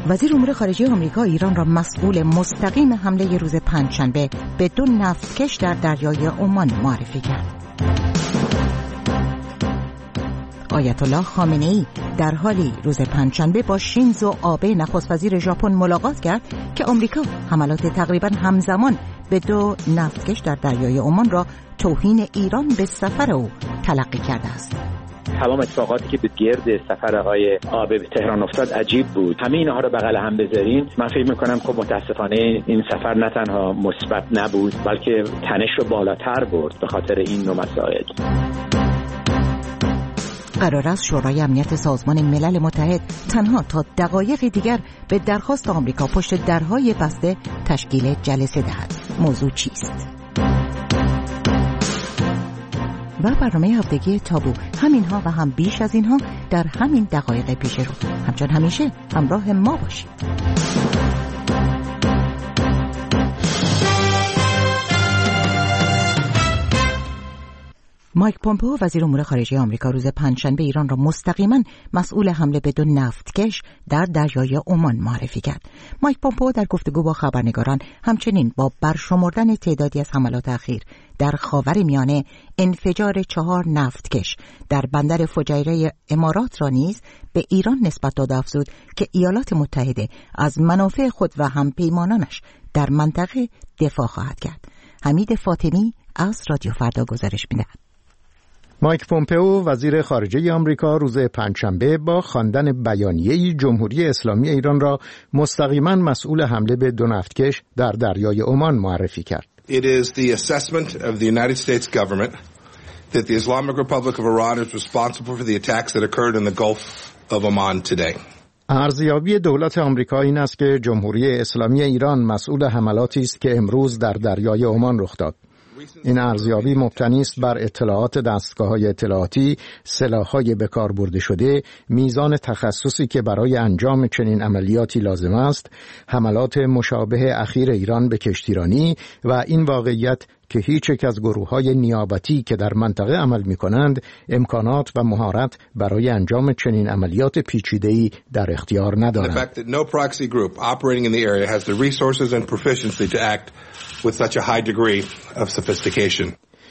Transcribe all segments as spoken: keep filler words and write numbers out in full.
وزیر امور خارجه آمریکا ایران را مسئول مستقیم حمله روز پنجشنبه به دو نفتکش در دریای عمان معرفی کرد. آیت الله خامنه‌ای در حالی روز پنجشنبه با شینزو آبه نخست وزیر ژاپن ملاقات کرد که آمریکا حملات تقریباً همزمان به دو نفتکش در دریای عمان را توهین ایران به سفر او تلقی کرده است. تمام اتفاقاتی که به گرد سفر آقای آبه به تهران افتاد عجیب بود. همه اینها رو بغل هم بذارین، من فکر می‌کنم که متاسفانه این سفر نه تنها مثبت نبود بلکه تنش رو بالاتر برد به خاطر این نوع مسائل. قرار است شورای امنیت سازمان ملل متحد تنها تا دقایق دیگر به درخواست آمریکا پشت درهای بسته تشکیل جلسه دهد. موضوع چیست؟ و برنامه هفتگی تابو همینها و هم بیش از اینها در همین دقایق پیش رو. همچون همیشه همراه ما باشید. مایک پومپئو وزیر امور خارجه آمریکا روز پنجشنبه ایران را مستقیما مسئول حمله به دو نفتکش در دریای عمان معرفی کرد. مایک پومپئو در گفتگو با خبرنگاران همچنین با برشمردن تعدادی از حملات اخیر در خاورمیانه، انفجار چهار نفتکش در بندر فجیره امارات را نیز به ایران نسبت داده افزود که ایالات متحده از منافع خود و همپیمانانش در منطقه دفاع خواهد کرد. حمید فاطمی از رادیو فردا گزارش می‌دهد. مایک پومپئو وزیر خارجه آمریکا روز پنجشنبه با خواندن بیانیه‌ای جمهوری اسلامی ایران را مستقیما مسئول حمله به دو نفتکش در دریای عمان معرفی کرد. It is the assessment of the United States government that the Islamic Republic of Iran is responsible for the attacks that occurred in the Gulf of Oman today. ارزیابی دولت آمریکا این است که جمهوری اسلامی ایران مسئول حملاتی است که امروز در دریای عمان رخ داد. این ارزیابی مبتنی است بر اطلاعات دستگاه‌های اطلاعاتی، سلاح‌های به کار برده شده، میزان تخصصی که برای انجام چنین عملیاتی لازم است، حملات مشابه اخیر ایران به کشتیرانی و این واقعیت که هیچ یک از گروه‌های نیابتی که در منطقه عمل می‌کنند امکانات و مهارت برای انجام چنین عملیات پیچیده‌ای در اختیار ندارند. The fact that no proxy group operating in the area has the resources and proficiency to act with such a high degree of sophistication.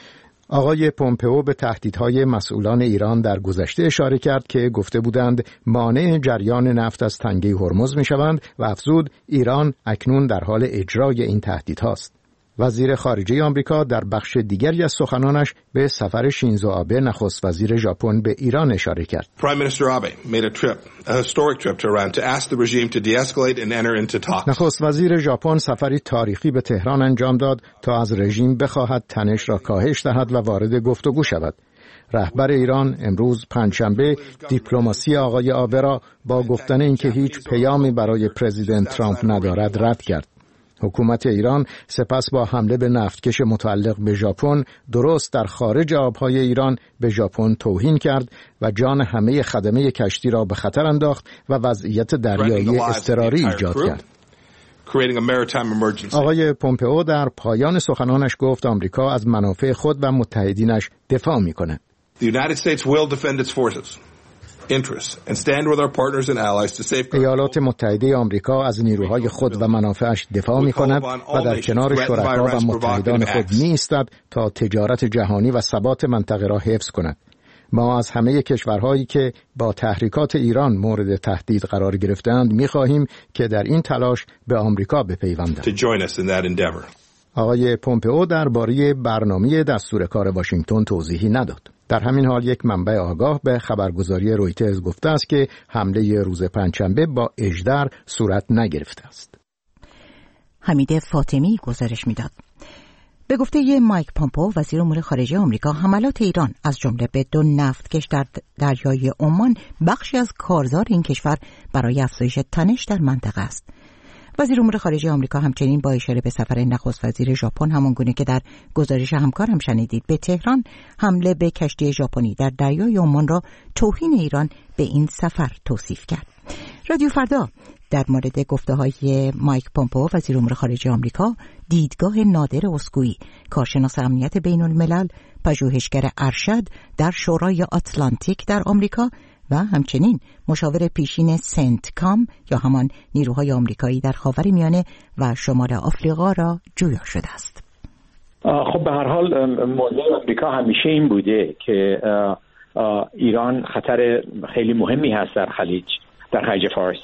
آقای پومپئو به تهدیدهای مسئولان ایران در گذشته اشاره کرد که گفته بودند مانع جریان نفت از تنگه هرمز می‌شوند و افزود ایران اکنون در حال اجرای این تهدیدهاست. وزیر خارجه آمریکا در بخش دیگری از سخنانش به سفر شینزو آبه نخست وزیر ژاپن به ایران اشاره کرد. Prime Minister Abe made a trip, a historic trip to Iran to ask the regime to de-escalate and enter into talks. نخست وزیر ژاپن سفری تاریخی به تهران انجام داد تا از رژیم بخواهد تنش را کاهش دهد و وارد گفتگو شود. رهبر ایران امروز پنجشنبه دیپلماسی آقای آبه را با گفتن اینکه هیچ پیامی برای پرزیدنت ترامپ ندارد رد کرد. حکومت ایران سپس با حمله به نفتکش متعلق به ژاپن درست در خارج آبهای ایران به ژاپن توهین کرد و جان همه خدمه کشتی را به خطر انداخت و وضعیت دریایی اضطراری ایجاد کرد. آقای پومپئو در پایان سخنانش گفت آمریکا از منافع خود و متحدینش دفاع می‌کند. The United States will defend its forces. ایالات متحده آمریکا از نیروهای خود و منافعش دفاع می‌کند و در کنار شرکا و متحدان خود می‌ایستد تا تجارت جهانی و ثبات منطقه را حفظ کند. ما از همه کشورهایی که با تحریکات ایران مورد تهدید قرار گرفتند می‌خواهیم که در این تلاش به آمریکا بپیوندند. آقای پومپئو درباره برنامه دستور کار واشنگتن توضیحی نداد. در همین حال یک منبع آگاه به خبرگزاری رویترز گفته است که حمله روز پنجشنبه با اژدر صورت نگرفته است. حمید فاطمی گزارش میداد. به گفته مایک پومپئو وزیر امور خارجه آمریکا حملات ایران از جمله به دو نفتکش در دریای عمان بخشی از کارزار این کشور برای افزایش تنش در منطقه است. وزیر امور خارجه آمریکا همچنین با اشاره به سفر نخست وزیر ژاپن همانگونه که در گزارش همکارم شنیدید به تهران حمله به کشتی ژاپنی در دریای عمان را توهین ایران به این سفر توصیف کرد. رادیو فردا در مورد گفته‌های مایک پومپئو وزیر امور خارجه آمریکا دیدگاه نادر اسکویی کارشناس امنیت بین الملل پژوهشگر ارشد در شورای آتلانتیک در آمریکا و همچنین مشاور پیشین سنت کام یا همان نیروهای آمریکایی در خاورمیانه و شمال آفریقا را جویا شده است. خب به هر حال موضوع آمریکا همیشه این بوده که ایران خطر خیلی مهمی هست در خلیج در خلیج فارس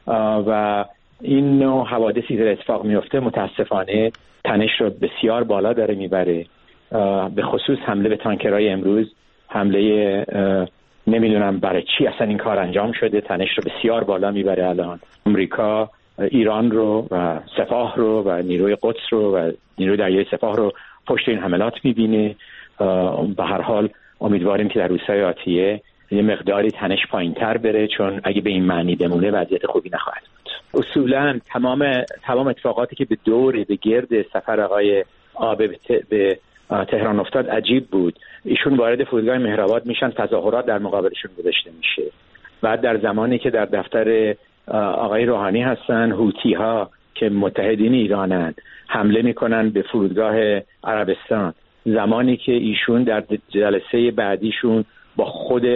و این نوع حوادثی که اتفاق میفته متاسفانه تنش رو بسیار بالا داره میبره، به خصوص حمله به تانکرهای امروز، حمله نمیدونم برای چی اصلا این کار انجام شده، تنش رو بسیار بالا میبره. الان امریکا ایران رو و سپاه رو و نیروی قدس رو و نیروی دریایی سپاه رو پشت این حملات میبینه. به هر حال امیدواریم که در روزهای آتیه یه مقداری تنش پایین‌تر بره، چون اگه به این معنی بمونه وضعیت خوبی نخواهد بود. اصولاً تمام تمام اتفاقاتی که به دور به گرد سفر آقای آبه به تهران افتاد عجیب بود. ایشون وارد فرودگاه مهرآباد میشن، تظاهرات در مقابلشون گذاشته میشه. بعد در زمانی که در دفتر آقای روحانی هستن، هوتی ها که متحدین ایرانن حمله میکنن به فرودگاه عربستان. زمانی که ایشون در جلسه بعدیشون با خود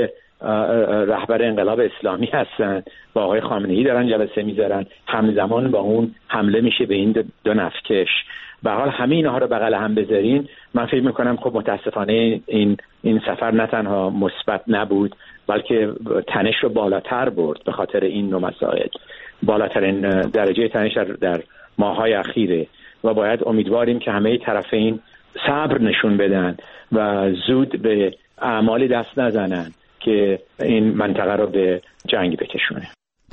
رهبر انقلاب اسلامی هستن، با آقای خامنه‌ای دارن جلسه میذارن، همزمان با اون حمله میشه به این دو نفتکش. به حال همه اینها رو بغل هم بذارین، من فکر میکنم خب متاسفانه این این سفر نه تنها مثبت نبود بلکه تنش رو بالاتر برد. به خاطر این نوع مسائل بالاترین درجه تنش در, در ماه‌های اخیره و باید امیدواریم که همه طرفین صبر نشون بدن و زود به اعمالی دست نزنن که این منطقه رو به جنگ بکشونه.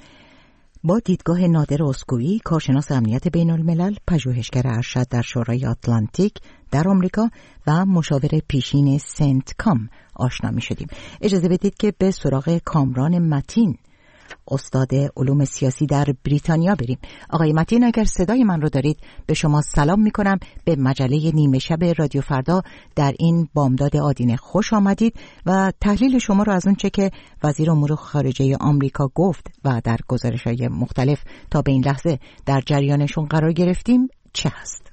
با دیدگاه نادر اسکویی، کارشناس امنیت بین الملل، پژوهشگر ارشد در شورای آتلانتیک در آمریکا و مشاور پیشین سنت کام آشنا می شدیم. اجازه بدید که به سراغ کامران متین، استاد علوم سیاسی در بریتانیا بریم. آقای متین، اگر صدای من رو دارید به شما سلام می کنم. به مجله نیمه شب رادیو فردا در این بامداد آدینه خوش آمدید و تحلیل شما رو از اون چه که وزیر امور خارجه آمریکا گفت و در گزارش‌های مختلف تا به این لحظه در جریانشون قرار گرفتیم چه هست؟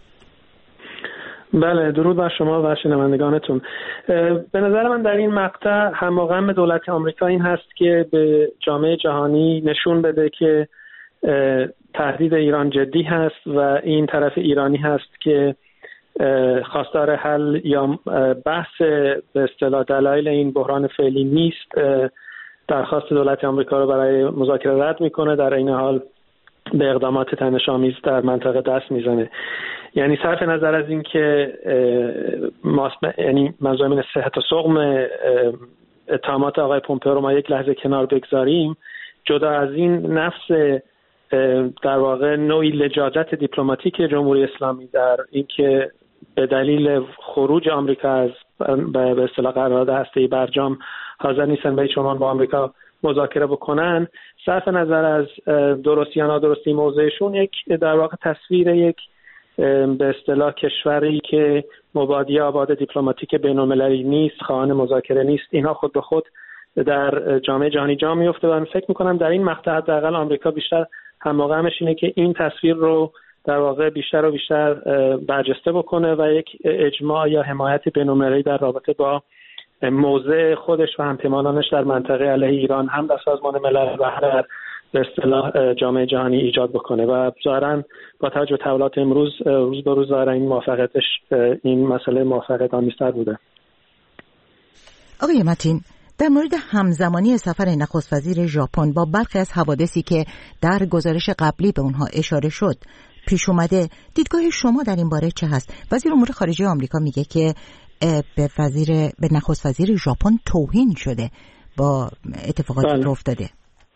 بله، درود بر شما و شنوندگانتون. به نظر من در این مقطع هماغم دولت آمریکا این هست که به جامعه جهانی نشون بده که تهدید ایران جدی هست و این طرف ایرانی هست که خواستار حل یا بحث به اصطلاح دلایل این بحران فعلی نیست. درخواست دولت آمریکا رو برای مذاکره رد میکنه، در این حال به اقدامات تنش‌آمیز در منطقه دست میزنه. یعنی صرف نظر از این که یعنی منظورم اینه صحت و سقم اتهامات آقای پومپئو رو ما یک لحظه کنار بگذاریم، جدا از این نفس در واقع نوعی لجاجت دیپلماتیک جمهوری اسلامی در اینکه به دلیل خروج آمریکا از به اصطلاح قرارداد هسته‌ای برجام حاضر نیستن به هیچ عنوان با آمریکا مذاکره بکنن، صرف نظر از درستی یا نادرستی موضعشون یک در واقع تصویر یک به اصطلاح کشوری که مبادی آباد دیپلماتیک بین‌المللی نیست، خواهان مذاکره نیست، اینها خود به خود در جامعه جهانی جا میفته و من فکر میکنم در این مقطع حداقل آمریکا بیشتر هماغمش اینه که این تصویر رو در واقع بیشتر و بیشتر برجسته بکنه و یک اجماع یا حمایت بین‌المللی در رابطه با موضع خودش و همپیمانانش در منطقه علیه ایران هم در سازمان ملل و در به اصطلاح جامعه جهانی ایجاد بکنه و ظاهراً با توجه به تحولات امروز روز به روز ظاهراً این موافقتش این مسئله موافقت آمیزتر بوده. آقای متین، در مورد همزمانی سفر نخست وزیر ژاپن با برخی از حوادثی که در گزارش قبلی به اونها اشاره شد پیش اومده، دیدگاه شما در این باره چه هست؟ وزیر امور خارجه آمریکا میگه که به وزیر به نخست وزیر ژاپن توهین شده با اتفاقاتی که افتاده.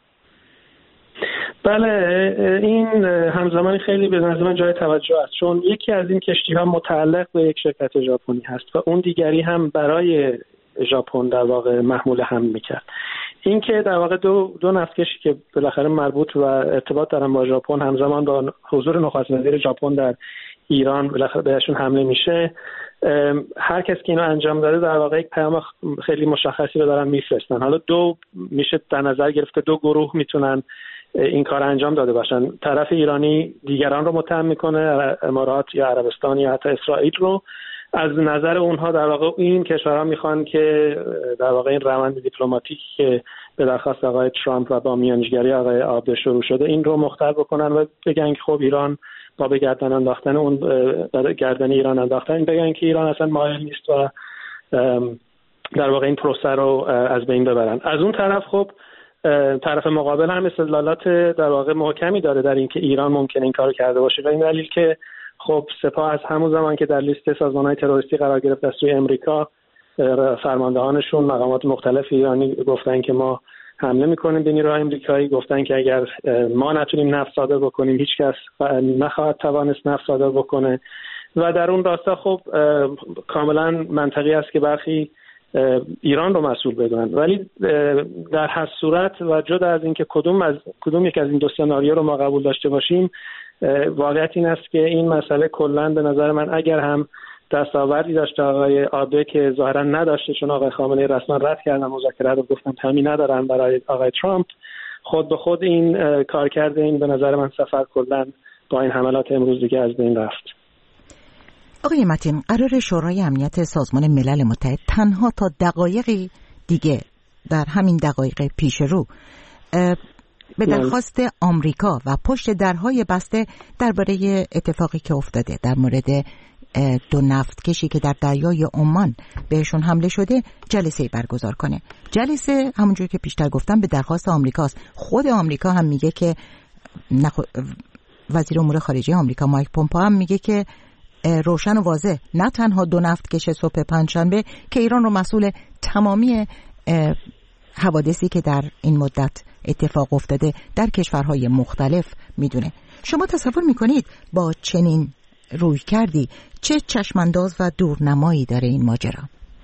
بله، این همزمانی خیلی به نظر من جای توجه است، چون یکی از این کشتی‌ها متعلق به یک شرکت ژاپنی هست و اون دیگری هم برای ژاپن در واقع محمول حمل میکرد. این که در واقع دو دو نفتکشی که بالاخره مربوط و ارتباط دارن با ژاپن همزمان با حضور نخست وزیر ژاپن در ایران بالاخره بهشون حمله میشه، هر کس که اینو انجام داده در واقع یک پیام خیلی مشخصی رو دارن میفرستن. حالا دو میشه در نظر گرفته دو گروه میتونن این کار انجام داده باشن. طرف ایرانی دیگران رو متهم میکنه، امارات یا عربستان یا حتی اسرائیل رو، از نظر اونها در واقع این کشورها میخوان که در واقع این روند دیپلماتیکی که به درخواست آقای ترامپ و با میانجیگری آقای آبده شروع شده این رو مختل بکنن و بگن که خب ایران با به گردن انداختن اون به گردن ایران انداختن بگن که ایران اصلا مایل نیست و در واقع این پروسه رو از بین ببرن. از اون طرف خب طرف مقابل هم استدلالات در واقع محکمی داره در اینکه ایران ممکنه این کارو کرده باشه و این دلیل که خب سپاه از همون زمان که در لیست سازمان‌های تروریستی قرار گرفت از سوی امریکا فرماندهانشون مقامات مختلف ایرانی گفتن که ما حمله میکنیم به نیروهای آمریکایی، گفتن که اگر ما نتونیم نفت صادر بکنیم هیچ کس نخواهد توانست نفت صادر بکنه و در اون راستا خب کاملا منطقی است که برخی ایران رو مسئول بدونن، ولی در هر صورت و جدا از اینکه کدوم از کدوم یک از این دو سناریو رو ما قبول داشته باشیم واقعیت این است که این مسئله کلا به نظر من اگر هم دستاوردی داشته آقای آبه که ظاهرا نداشته چون آقای خامنه‌ای رسما رد کردن مذاکره رو گفتن تامین ندارن برای آقای ترامپ، خود به خود این کار کرده این به نظر من سفر کلا با این حملات امروز دیگه از بین رفت. آقای متین، قرار شورای امنیت سازمان ملل متحد تنها تا دقایقی دیگه در همین دقایق پیش رو به درخواست آمریکا و پشت درهای بسته درباره اتفاقی که افتاده در مورد دو نفتکشی که در دریای عمان بهشون حمله شده جلسه برگزار کنه. جلسه همونجور که پیشتر گفتم به درخواست آمریکاست. خود آمریکا هم میگه که نخ... وزیر امور خارجه آمریکا مایک پومپئو هم میگه که روشن و واضح نه تنها دو نفتکش صبح پنجشنبه که ایران رو مسئول تمامی حوادثی که در این مدت اتفاق افتاده در کشورهای مختلف میدونه. شما تصور میکنید با چنین روی کردی چه چشمانداز و دورنمایی داره این ماجرا؟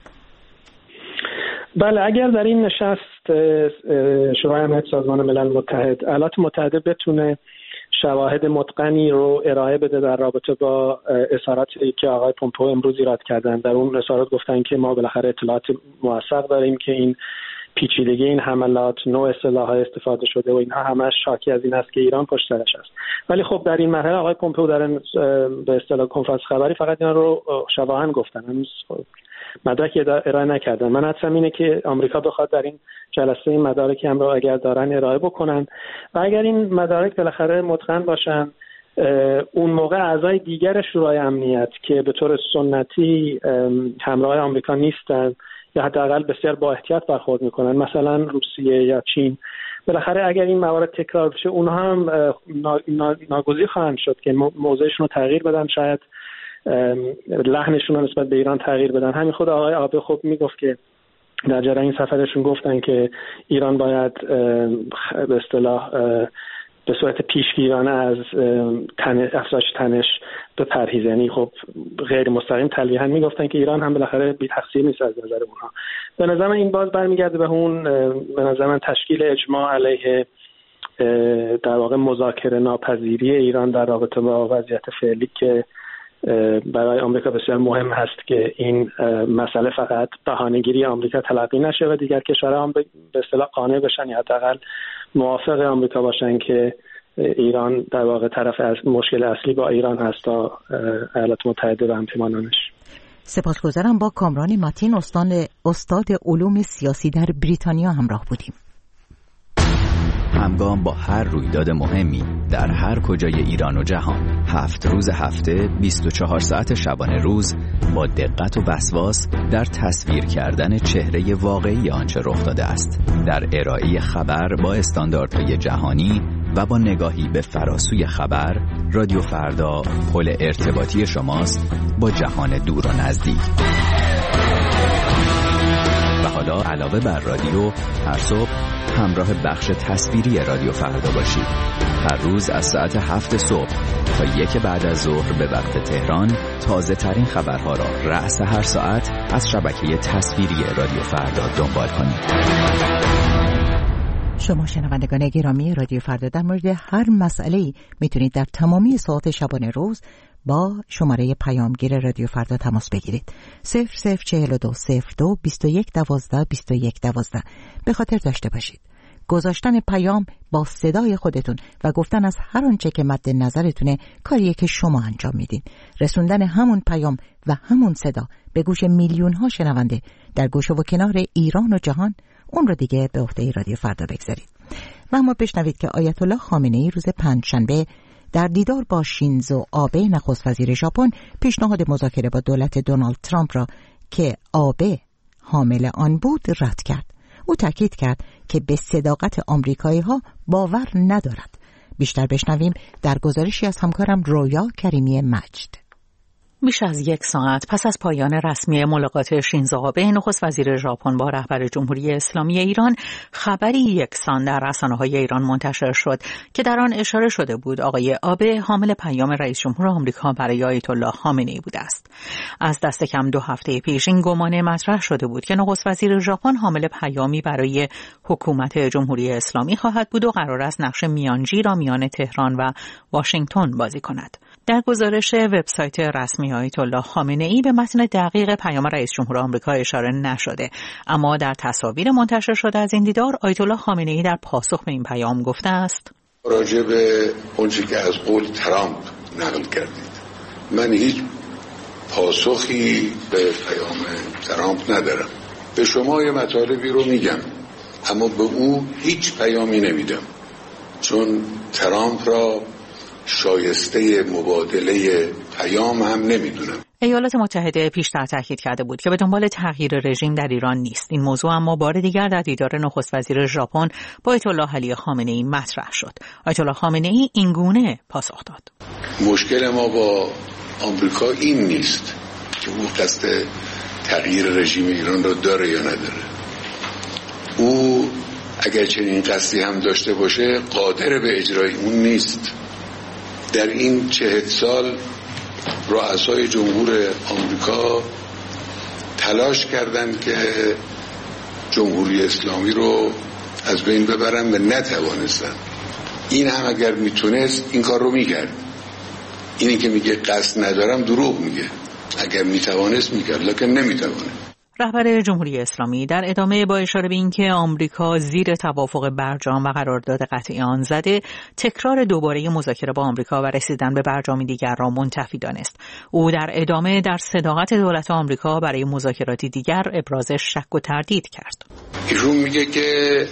بله، اگر در این نشست شورای امنیت سازمان ملل متحد ایالات متحده بتونه شواهد متقنی رو ارائه بده در رابطه با اظهاراتی که آقای پومپئو امروز ایراد کردن، در اون اظهارات گفتن که ما بالاخره اطلاعات موثق داریم که این پیچیدگی این حملات، نوع سلاح‌های استفاده شده و اینها همش حاکی از این است که ایران پشت سرش است. ولی خب در این مرحله آقای پومپئو در به اصطلاح کنفرانس خبری فقط اینا رو شفاهن گفتن، هنوز مدرکی ارائه نکردن. من حدسم اینه که آمریکا بخواد در این جلسه این مدارکی هم رو اگر دارن ارائه بکنن و اگر این مدارک بالاخره متقن باشن اون موقع اعضای دیگر شورای امنیت که به طور سنتی همراه آمریکا نیستن یا حداقل بسیار با احتیاط برخورد میکنن، مثلا روسیه یا چین، بالاخره اگر این موارد تکرار بشه اونها هم ناگزیر خواهند شد که موضعشون رو تغییر بدن، شاید لحنشون رو نسبت به ایران تغییر بدن. همین خود آقای آبه خب میگفت که در جریان این سفرشون گفتن که ایران باید به اصطلاح به صورت پیشگیرانه از افزایش تنش بپرهیزه، یعنی خب غیر مستقیم تلویحا میگفتن که ایران هم بالاخره بی تقصیر نیست از نظر اونها. به نظر من این باز برمیگرده به اون به نظر من تشکیل اجماع علیه در واقع مذاکره ناپذیری ایران در رابطه با وضعیت فعلی که برای آمریکا بسیار مهم هست که این مسئله فقط بهانه‌گیری آمریکا تلقی نشه و دیگر کشورها هم به اصطلاح قانع بشن یا حداقل موافق آمریکا باشن که ایران در واقع طرف از مشکل اصلی با ایران هست تا ایالات متحده و همپیمانانش. سپاسگزارم. با کامران متین استاد استاد علوم سیاسی در بریتانیا همراه بودیم. همگام با هر رویداد مهمی در هر کجای ایران و جهان، هفت روز هفته، بیست و چهار ساعت شبانه روز، با دقت و وسواس در تصویر کردن چهره واقعی آنچه رخ داده است، در ارائه خبر با استانداردهای جهانی و با نگاهی به فراسوی خبر، رادیو فردا پل ارتباطی شماست با جهان دور و نزدیک. و حالا علاوه بر رادیو، هر صبح همراه بخش تصویری رادیو فردا باشید. هر روز از ساعت هفت صبح تا یک بعد از ظهر به وقت تهران تازه ترین خبرها را رأس هر ساعت از شبکه تصویری رادیو فردا دنبال کنید. شما شنوندگان گرامی رادیو فردا در مورد هر مسئله‌ای میتونید در تمامی ساعات شبانه روز با شماره پیامگیر رادیو فردا تماس بگیرید. صفر صفر چهل و دو صفر دو بیست و یک دوازده بیست و یک دوازده. به خاطر داشته باشید گذاشتن پیام با صدای خودتون و گفتن از هر آنچه که مد نظرتونه کاریه که شما انجام میدین. رسوندن همون پیام و همون صدا به گوش میلیون ها شنونده در گوشه و کنار ایران و جهان، اون رو دیگه به عهده رادیو فردا بگذارید. و اما بشنوید که آیت الله خامنه‌ای روز پنجشنبه در دیدار با شینزو آبه نخست وزیر ژاپن پیشنهاد مذاکره با دولت دونالد ترامپ را که آبه حامل آن بود رد کرد. او تاکید کرد که به صداقت آمریکایی‌ها باور ندارد. بیشتر بشنویم در گزارشی از همکارم رویا کریمی مجد. بیش از یک ساعت پس از پایان رسمی ملاقات شینزو آبه نخست وزیر ژاپن با رهبر جمهوری اسلامی ایران، خبری یکسان در رسانه‌های ایران منتشر شد که در آن اشاره شده بود آقای آبه حامل پیام رئیس جمهور آمریکا برای آیت الله خامنه‌ای بوده است. از دست کم دو هفته پیش این گمان مطرح شده بود که نخست وزیر ژاپن حامل پیامی برای حکومت جمهوری اسلامی خواهد بود و قرار است نقش میانجی را میان تهران و واشنگتن بازی کند. در گزارش وبسایت رسمی آیت الله خامنه‌ای به متن دقیق پیام رئیس جمهور آمریکا اشاره نشده، اما در تصاویر منتشر شده از این دیدار آیت الله خامنه‌ای در پاسخ به این پیام گفته است: راجع به اونچه که از قول ترامپ نقل کردید، من هیچ پاسخی به پیام ترامپ ندارم. به شما یه مطالبی رو میگم اما به او هیچ پیامی نمیدم، چون ترامپ را شایسته مبادله پیام هم نمیدونم. ایالات متحده پیشتر تاکید کرده بود که به دنبال تغییر رژیم در ایران نیست. این موضوع اما بار دیگر در دیدار نخست وزیر ژاپن با آیت الله علی خامنه‌ای مطرح شد. آیت الله خامنه‌ای این گونه پاسخ داد: مشکل ما با آمریکا این نیست که او قصد تغییر رژیم ایران را داره یا نداره. او اگر چنین قصدی هم داشته باشه قادر به اجرای اون نیست. در این چهل سال رؤسای جمهور آمریکا تلاش کردند که جمهوری اسلامی رو از بین ببرن و نتوانستن. این هم اگر میتونست این کار رو میکرد. اینی که میگه قصد ندارم دروغ میگه. اگر میتوانست میکرد، لکن نمیتوانه. رهبر جمهوری اسلامی در ادامه با اشاره به اینکه آمریکا زیر توافق برجام و قرارداد قطعی آن زده، تکرار دوباره مذاکره با آمریکا و رسیدن به برجامی دیگر را منتفی دانست. او در ادامه در صداقت دولت آمریکا برای مذاکراتی دیگر ابراز شک و تردید کرد. ایشون میگه که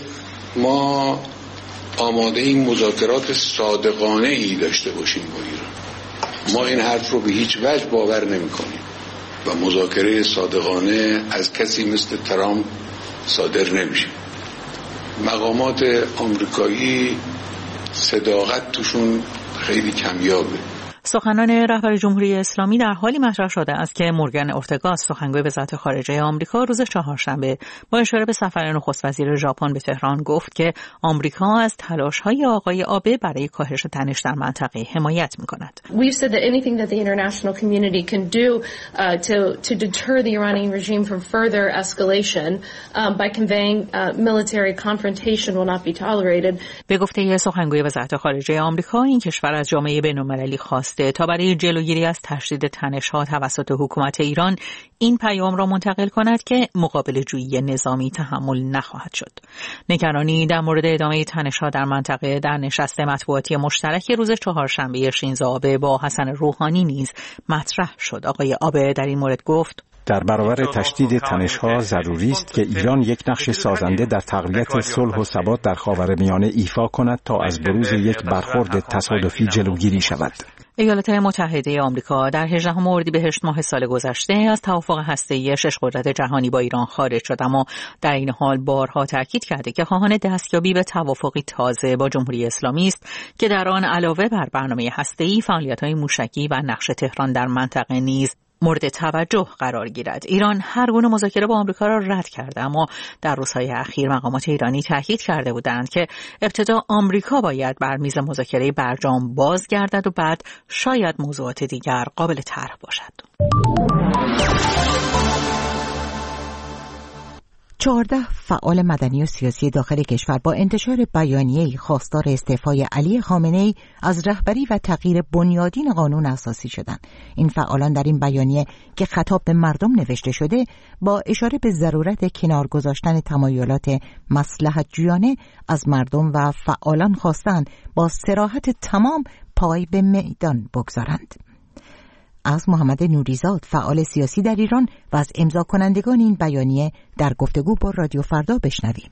ما آماده این مذاکرات صادقانه ای داشته باشیم با ایران. ما این حرف رو به هیچ وجه باور نمی‌کنیم و مذاکره صادقانه از کسی مثل ترامپ صادر نمیشه. مقامات آمریکایی صداقت توشون خیلی کمیابه. سخنان رهبر جمهوری اسلامی در حالی مطرح شده است که مورگان اورتگا، سخنگوی وزارت خارجه آمریکا، روز چهارشنبه با اشاره به سفر نخست وزیر ژاپن به تهران گفت که آمریکا از تلاش‌های آقای آبه برای کاهش تنش در منطقه حمایت می‌کند. We've said that anything that the international community can do uh, to to deter the Iranian regime from further escalation um, by conveying uh, military confrontation will not be tolerated. به گفته سخنگوی وزارت خارجه آمریکا، این کشور از جامعه بین‌المللی خواسته تا برای جلوگیری از تشدید تنش‌ها توسط حکومت ایران این پیام را منتقل کند که مقابل جویی نظامی تحمل نخواهد شد. نگرانی در مورد ادامه تنش‌ها در منطقه در نشست مطبوعاتی مشترک روز چهارشنبه شینزو آبه با حسن روحانی نیز مطرح شد. آقای آبه در این مورد گفت: در برابر تشدید تنش‌ها ضروری است که ایران یک نقش سازنده در تقویت صلح و ثبات در خاورمیانه ایفا کند تا از بروز یک برخورد تصادفی جلوگیری شود. ایالات متحده آمریکا در هجدهم اردیبهشت ماه سال گذشته از توافق هسته‌ای شش قدرت جهانی با ایران خارج شد، اما در این حال بارها تاکید کرده که خواهان دستیابی به توافقی تازه با جمهوری اسلامی است که در آن علاوه بر برنامه هسته‌ای فعالیت‌های موشکی و نقش تهران در منطقه نیز مورد توجه قرار گیرد. ایران هر گونه مذاکره با آمریکا را رد کرده، اما در روزهای اخیر مقامات ایرانی تاکید کرده بودند که ابتدا آمریکا باید بر میز مذاکره برجام بازگردد و بعد شاید موضوعات دیگر قابل طرح باشد. چهارده فعال مدنی و سیاسی داخل کشور با انتشار بیانیه‌ای خواستار استعفای علی خامنه‌ای از رهبری و تغییر بنیادین قانون اساسی شدند. این فعالان در این بیانیه که خطاب به مردم نوشته شده با اشاره به ضرورت کنار گذاشتن تمایلات مصلحت جویانه از مردم و فعالان خواستند با صراحت تمام پای به میدان بگذارند. از محمد نوریزاد فعال سیاسی در ایران و از امضا کنندگان این بیانیه در گفتگو با رادیو فردا بشنویم.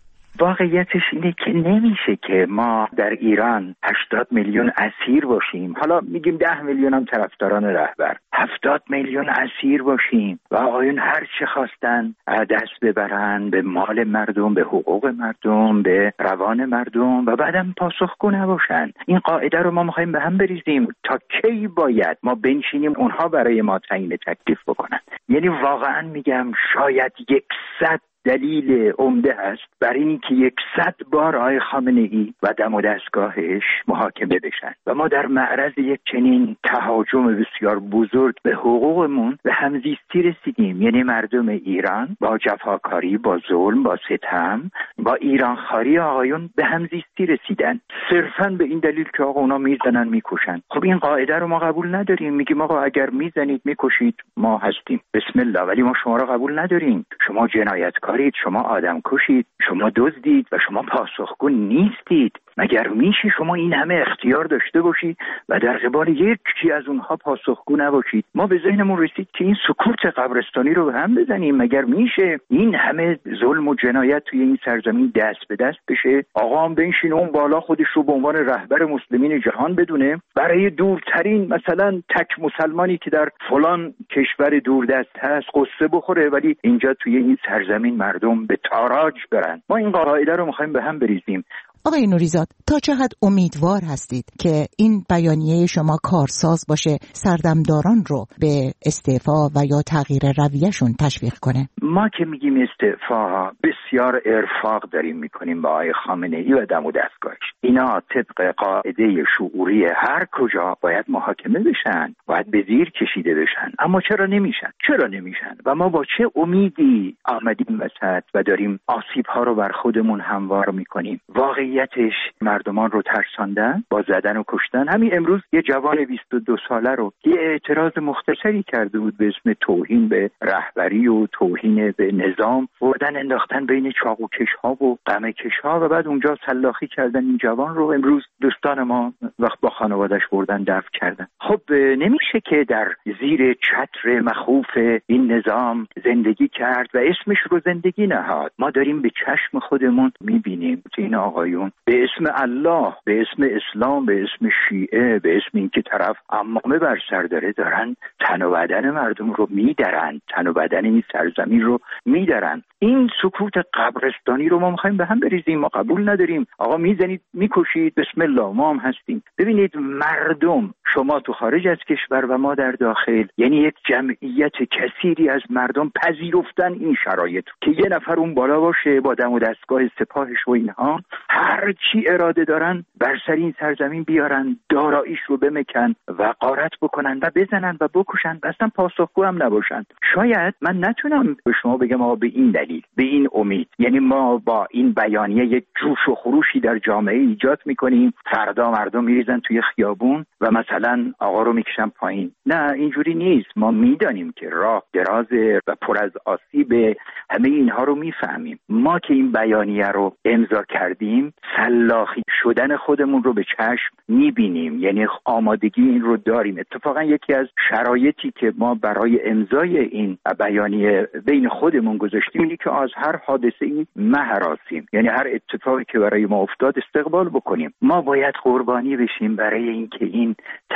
واقعیتش اینه که نمیشه که ما در ایران هشتاد میلیون اسیر باشیم، حالا میگیم ده میلیون هم طرفداران رهبر، هفتاد میلیون اسیر باشیم و آقایون هر چه خواستن دست ببرن به مال مردم، به حقوق مردم، به روان مردم و بعدم پاسخگو نباشن. این قاعده رو ما میخوایم به هم بریزیم. تا کی باید ما بنشینیم اونها برای ما تعیین تکلیف بکنن؟ یعنی واقعا میگم شاید یکصد دلیل عمده است بر این که یکصد بار آقای خامنه‌ای و دم و دستگاهش محاکمه بشن و ما در معرض یک چنین تهاجم بسیار بزرگ به حقوقمون به همزیستی رسیدیم. یعنی مردم ایران با جفاکاری، با ظلم، با ستم، با ایرانخواری آقایون به همزیستی رسیدن، صرفاً به این دلیل که آقا اونا میزنن میکشن. خب این قاعده رو ما قبول نداریم. میگیم آقا اگر میزنید میکشید ما هستیم، بسم الله، ولی ما شما رو قبول نداریم. شما جنایتکار، شما آدم کشید، شما دزدید و شما پاسخگو نیستید. مگر میشه شما این همه اختیار داشته باشید و در قبال یکی از اونها پاسخگو نباشید؟ ما به ذهنمون رسید که این سکوت قبرستانی رو به هم بزنیم. مگر میشه این همه ظلم و جنایت توی این سرزمین دست به دست بشه؟ آقا هم بنشین اون بالا خودش رو به عنوان رهبر مسلمین جهان بدونه، برای دورترین مثلا تک مسلمانی که در فلان کشور دوردست هست قصه بخوره، ولی اینجا توی این سرزمین مردم به تاراج برن. ما این قاعده رو می‌خوایم به هم بریزیم. آقای نوریزاد، تا چه حد امیدوار هستید که این بیانیه شما کارساز باشه سردمداران رو به استعفا و یا تغییر رویه‌شون تشویق کنه؟ ما که میگیم استعفا بسیار ارفاق داریم میکنیم با آقای خامنه‌ای و دم و دستگاهش. اینا طبق قاعده شعوری هر کجا باید محاکمه بشن، باید به زیر کشیده بشن، اما چرا نمیشن؟ چرا نمیشن؟ و ما با چه امیدی آمدیم وسط و داریم آسیب‌ها رو بر خودمون هموار میکنیم؟ واقعیتش مردمان رو ترساندن با زدن و کشتن. همین امروز یه جوان بیست و دو ساله رو یه اعتراض مختصری کرده بود به اسم توهین به رهبری و توهین به نظام، بردن انداختن بین چاقوکش‌ها و قمه‌کش‌ها و بعد اونجا سلاخی کردن این جوان رو. امروز دوستان ما وقت با خانواده‌اش بردن دفن کردن. خب نمیشه که در زیر چتر مخوف این نظام زندگی کرد و اسمش رو زندگی نهاد. ما داریم به چشم خودمون می‌بینیم که این آقایون به اسم الله، به اسم اسلام، به اسم شیعه، به اسم اینکه طرف عمامه بر سر داره، دارن تن و بدن مردم رو میدرن، تن و بدن این سرزمین رو میدرن. این سکوت قبرستانی رو ما میخوایم به هم بریزیم. ما قبول نداریم. آقا میزنید میکشید، بسم الله، ما هم هستیم. ببینید مردم، شما تو خارج از کشور و ما در داخل، یعنی یک جمعیت کثیری از مردم پذیرفتن این شرایط که یه نفر اون بالا باشه با دم و دستگاه سپاهش و اینها، هر چی اراده دارن بر سر این سرزمین بیارن، داراییش رو بمکن و غارت بکنن و بزنن و بکشن و اصلا پاسخگو هم نباشن. شاید من نتونم به شما بگم آقا به این دلیل، به این امید، یعنی ما با این بیانیه یک جوش و خروشی در جامعه ایجاد میکنیم، فردا مردم میریزن توی خیابون و مثلا آقا رو میکشن پایین. نه، اینجوری نیست. ما میدانیم که راه درازه و پر از آسیب، همه اینها رو میفهمیم. ما که این بیانیه رو امضا کردیم، سلاخی شدن خودمون رو به چشم میبینیم، یعنی آمادگی این رو داریم. اتفاقا یکی از شرایطی که ما برای امضای این بیانیه بین خودمون گذاشتیم اینه که از هر حادثه ای مهراسیم، یعنی هر اتفاقی که برای ما افتاد استقبال بکنیم. ما باید قربانی بشیم برای اینکه این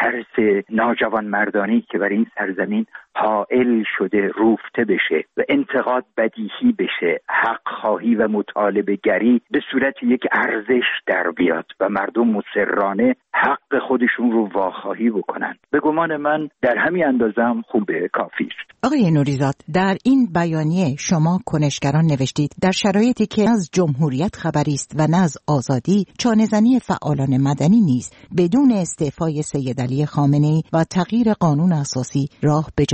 ترس ناجوان مردانی که برای این سرزمین حائل شده روفته بشه و انتقاد بدیهی بشه، حق خواهی و مطالبه گری به صورت یک ارزش در بیاد و مردم مصرانه حق خودشون رو واخواهی بکنن. به گمان من در همین اندازم خوبه، کافی است. آقای نوریزاد، در این بیانیه شما کنشگران نوشتید در شرایطی که از جمهوریت خبری است و نه از آزادی، چانه‌زنی فعالان مدنی نیست. بدون استعفای سید علی خامنه‌ای و تغییر قانون اساسی راه به جای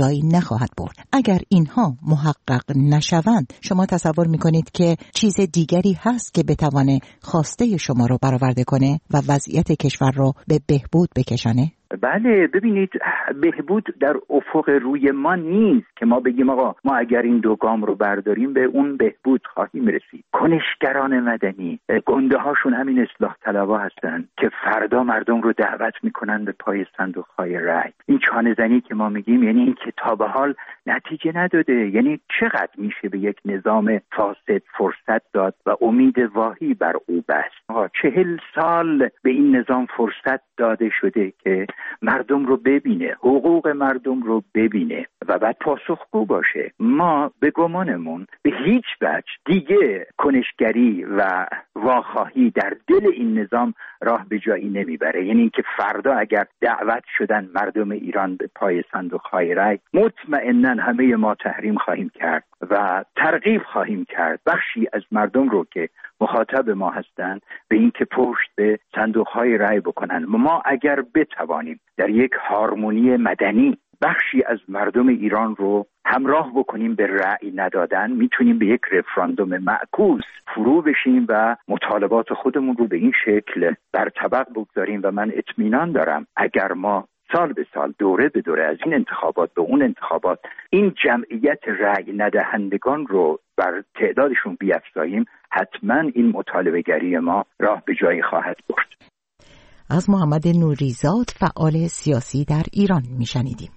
جایی نخواهد برد. اگر اینها محقق نشوند، شما تصور میکنید که چیز دیگری هست که بتوانه خواسته شما رو برآورده کنه و وضعیت کشور رو به بهبود بکشانه؟ بله، ببینید بهبود در افق روی ما نیست که ما بگیم آقا ما اگر این دو گام رو برداریم به اون بهبود خواهیم رسید. کنشگران مدنی گنده هاشون همین اصلاح طلبها هستن که فردا مردم رو دعوت میکنن به پای صندوق های رای. این چانه زنی که ما میگیم یعنی این که تا به حال نتیجه نداده. یعنی چقدر میشه به یک نظام فاسد فرصت داد و امید واهی بر او بست؟ آقا چهل سال به این نظام فرصت داده شده که مردم رو ببینه، حقوق مردم رو ببینه و بعد پاسخگو باشه. ما به گمانمون به هیچ وجه دیگه کنشگری و واخواهی در دل این نظام راه به جایی نمیبره. یعنی اینکه فردا اگر دعوت شدن مردم ایران به پای صندوق‌های رای، مطمئناً همه ما تحریم خواهیم کرد و ترغیب خواهیم کرد بخشی از مردم رو که مخاطب ما هستند به این که پشت به صندوق‌های رای بکنن. ما اگر بتوانیم در یک هارمونی مدنی بخشی از مردم ایران رو همراه بکنیم به رأی ندادن، میتونیم به یک رفراندوم معکوس فرو بشیم و مطالبات خودمون رو به این شکل بر طبق بگذاریم و من اطمینان دارم اگر ما سال به سال دوره به دوره از این انتخابات به اون انتخابات این جمعیت رأی ندهندگان رو بر تعدادشون بیفزاییم، حتما این مطالبه گری ما راه به جایی خواهد برد. از محمد نوریزاد، فعال سیاسی در ایران میشنیدیم.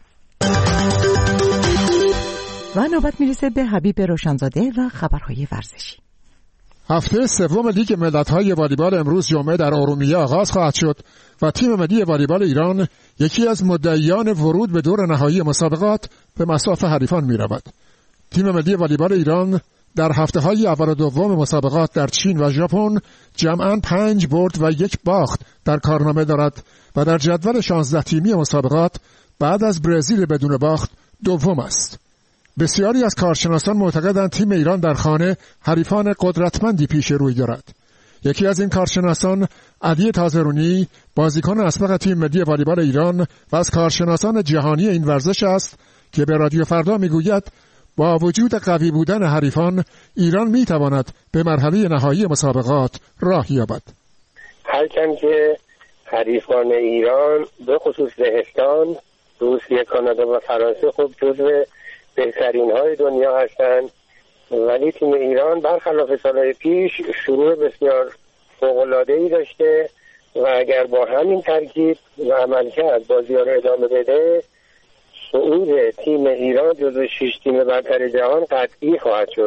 و نوبت میرسه به حبیب روشنزاده و خبرهای ورزشی. هفته سوم لیگ ملت‌های والیبال امروز جمعه در ارومیه آغاز خواهد شد و تیم ملی والیبال ایران یکی از مدعیان ورود به دور نهایی مسابقات به مصاف حریفان می‌رود. تیم ملی والیبال ایران در هفته‌های اول و دوم مسابقات در چین و ژاپن جمعاً پنج برد و یک باخت در کارنامه دارد و در جدول شانزده تیمی مسابقات بعد از برزیل بدون باخت دوم است. بسیاری از کارشناسان معتقدند تیم ایران در خانه حریفان قدرتمندی پیش روی دارد. یکی از این کارشناسان علی تازرونی، بازیکن اسبق تیم ملی والیبال ایران و از کارشناسان جهانی این ورزش است که به رادیو فردا میگوید با وجود قوی بودن حریفان ایران میتواند به مرحله نهایی مسابقات راه یابد. هرچند که حریفان ایران به خصوص لهستان، روسیه، کانادا و فرانسه خب جزو بهترین های دنیا هستند، ولی تیم ایران برخلاف سالهای پیش شروع بسیار فوق‌العاده‌ای داشته و اگر با همین ترکیب و عملکرد بازی‌ها رو ادامه بده، صعود تیم ایران جزو شش تیم برتر جهان قطعی خواهد شد.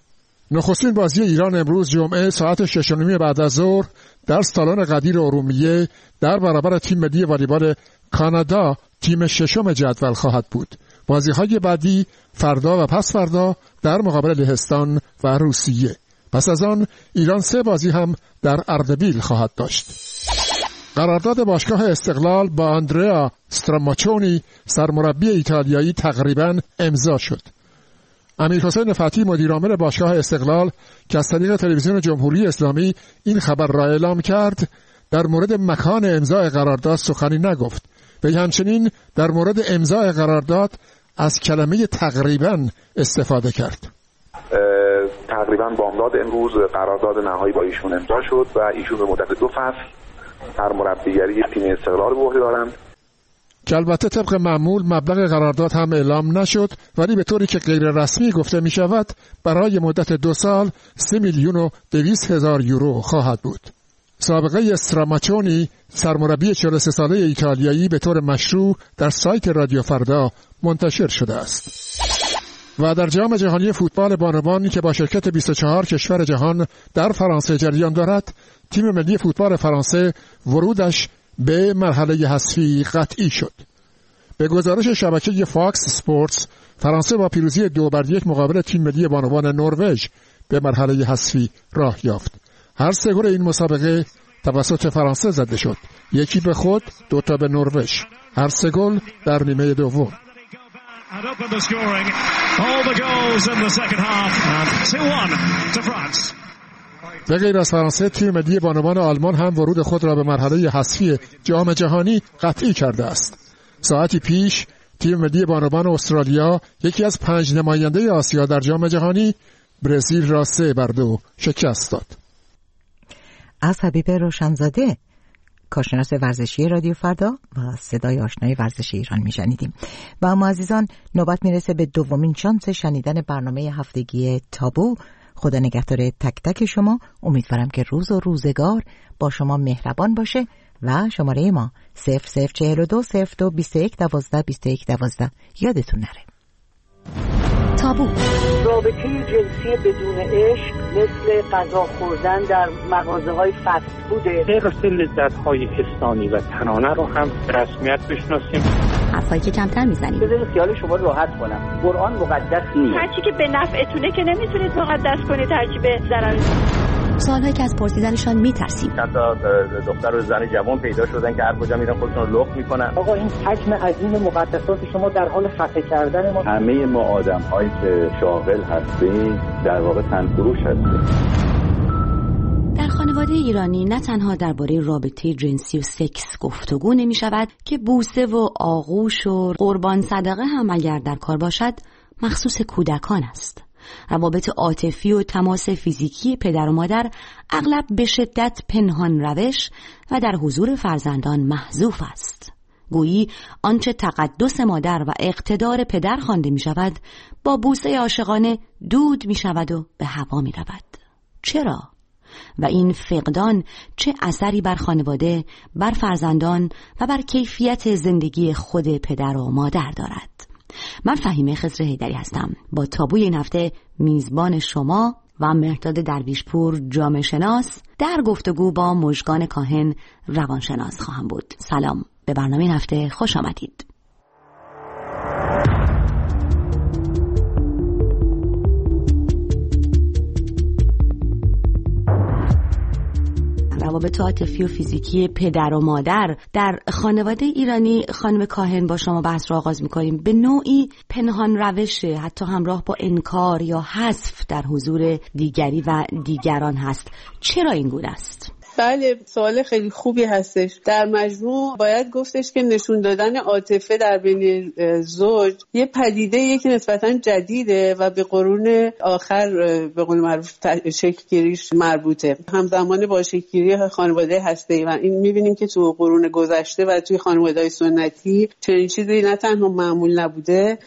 نخستین بازی ایران امروز جمعه ساعت شش و نیم بعد از ظهر در سالن قدیر ارومیه در برابر تیم ملی والیبال کانادا، تیم ششم جدول خواهد بود. بازی‌های بعدی فردا و پس فردا در مقابل لهستان و روسیه. پس از آن ایران سه بازی هم در اردبیل خواهد داشت. قرارداد باشگاه استقلال با آندریا استراماچونی سرمربی ایتالیایی تقریباً امضا شد. امیرحسین فتحی مدیرعامل باشگاه استقلال که از طریق تلویزیون جمهوری اسلامی این خبر را اعلام کرد، در مورد مکان امضای قرارداد سخنی نگفت. و همچنین در مورد امضای قرارداد از کلمه تقریباً استفاده کرد. تقریباً بامداد امروز قرارداد نهایی با ایشون امضا شد و ایشون به مدت دو فصل سرمربیگری تیم استقلال به عهده دارند. که البته طبق معمول مبلغ قرارداد هم اعلام نشد، ولی به طوری که غیر رسمی گفته می شود برای مدت دو سال سه میلیون و دویست هزار یورو خواهد بود. سابقه استراماچونی سرمربی چهل و سه ساله ایتالیایی به طور مشروع در سایت رادیو فردا منتشر شده است. و در جام جهانی فوتبال بانوان که با شرکت بیست و چهار کشور جهان در فرانسه جریان دارد، تیم ملی فوتبال فرانسه ورودش به مرحله حذفی قطعی شد. به گزارش شبکه فاکس اسپورتس، فرانسه با پیروزی دو بر یک مقابل تیم ملی بانوان نروژ به مرحله حذفی راه یافت. هر سه گل این مسابقه توسط فرانسه زده شد، یکی به خود، دو تا به نروژ. هر سه گل در نیمه دوم. به غیر از فرانسه، تیم ملی بانوان آلمان هم ورود خود را به مرحله حذفی جام جهانی قطعی کرده است. ساعتی پیش تیم ملی بانوان استرالیا یکی از پنج نماینده آسیا در جام جهانی برزیل را سه بر دو شکست داد. از حبیب روشنزاده، کارشناس ورزشی رادیو فردا و صدای آشنای ورزشی ایران میشنیدیم. و اما عزیزان، نوبت میرسه به دومین شانس شنیدن برنامه هفتگی تابو. خدا نگهدار تک تک شما. امیدوارم که روز و روزگار با شما مهربان باشه و شماره ما صفر صفر چهل و دو صفر دو بیست و یک دوازده بیست و یک دوازده یادتون نره. تابو. رابطه جنسی بدون عشق مثل غذا خوردن در مغازه‌های فست فوده. غیر از لذت‌های حسانی و تنانه رو هم رسمیت بشناسیم. حرفایی که کمتر میزنیم. بذارید خیال شما راحت کنم. قرآن مقدس نیست. هرچی که به نفعتونه که نمیتونید مقدس کنید، هرچی به ضرر. سوالهایی که از پرسیدنشان میترسیم. چند تا دختر و زن جوان پیدا شدن که هر کجا میرن خودشون رو لخت میکنن. آقا این حجم عظیم مقدسات شما در حال خفه کردن ما. همه ما آدم‌هایی که شاغل هستیم در واقع تنفروش هستیم. در خانواده ایرانی نه تنها درباره رابطه جنسی و سکس گفتگو نمی شود که بوسه و آغوش و قربان صدقه هم اگر در کار باشد مخصوص کودکان است. روابط عاطفی و تماس فیزیکی پدر و مادر اغلب به شدت پنهان روش و در حضور فرزندان محذوف است. گویی آنچه تقدس مادر و اقتدار پدر خوانده می شود با بوسه عاشقانه دود می شود و به هوا می رود. چرا؟ و این فقدان چه اثری بر خانواده، بر فرزندان و بر کیفیت زندگی خود پدر و مادر دارد؟ من فهیمه خضر حیدری هستم. با تابوی این هفته میزبان شما و مهرداد درویشپور جامعه شناس در گفتگو با مژگان کاهن روانشناس خواهم بود. سلام، به برنامه این هفته خوش آمدید. روابط عاطفی و فیزیکی پدر و مادر در خانواده ایرانی، خانم کاهن با شما بحث را آغاز می‌کنیم. به نوعی پنهان روشه، حتی همراه با انکار یا حذف در حضور دیگری و دیگران هست. چرا این گونه است؟ بله، سوال خیلی خوبی هستش. در مجموع باید گفتش که نشون دادن عاطفه در بین زوج یه پدیده که نسبتاً جدیده و به قرون آخر به قول معروف شکل گیریش مربوطه، همزمان با شکل گیری خانواده هسته‌ای. و این می‌بینیم که تو قرون گذشته و توی خانواده‌های سنتی چنین چیزی نه تنها معمول نبوده،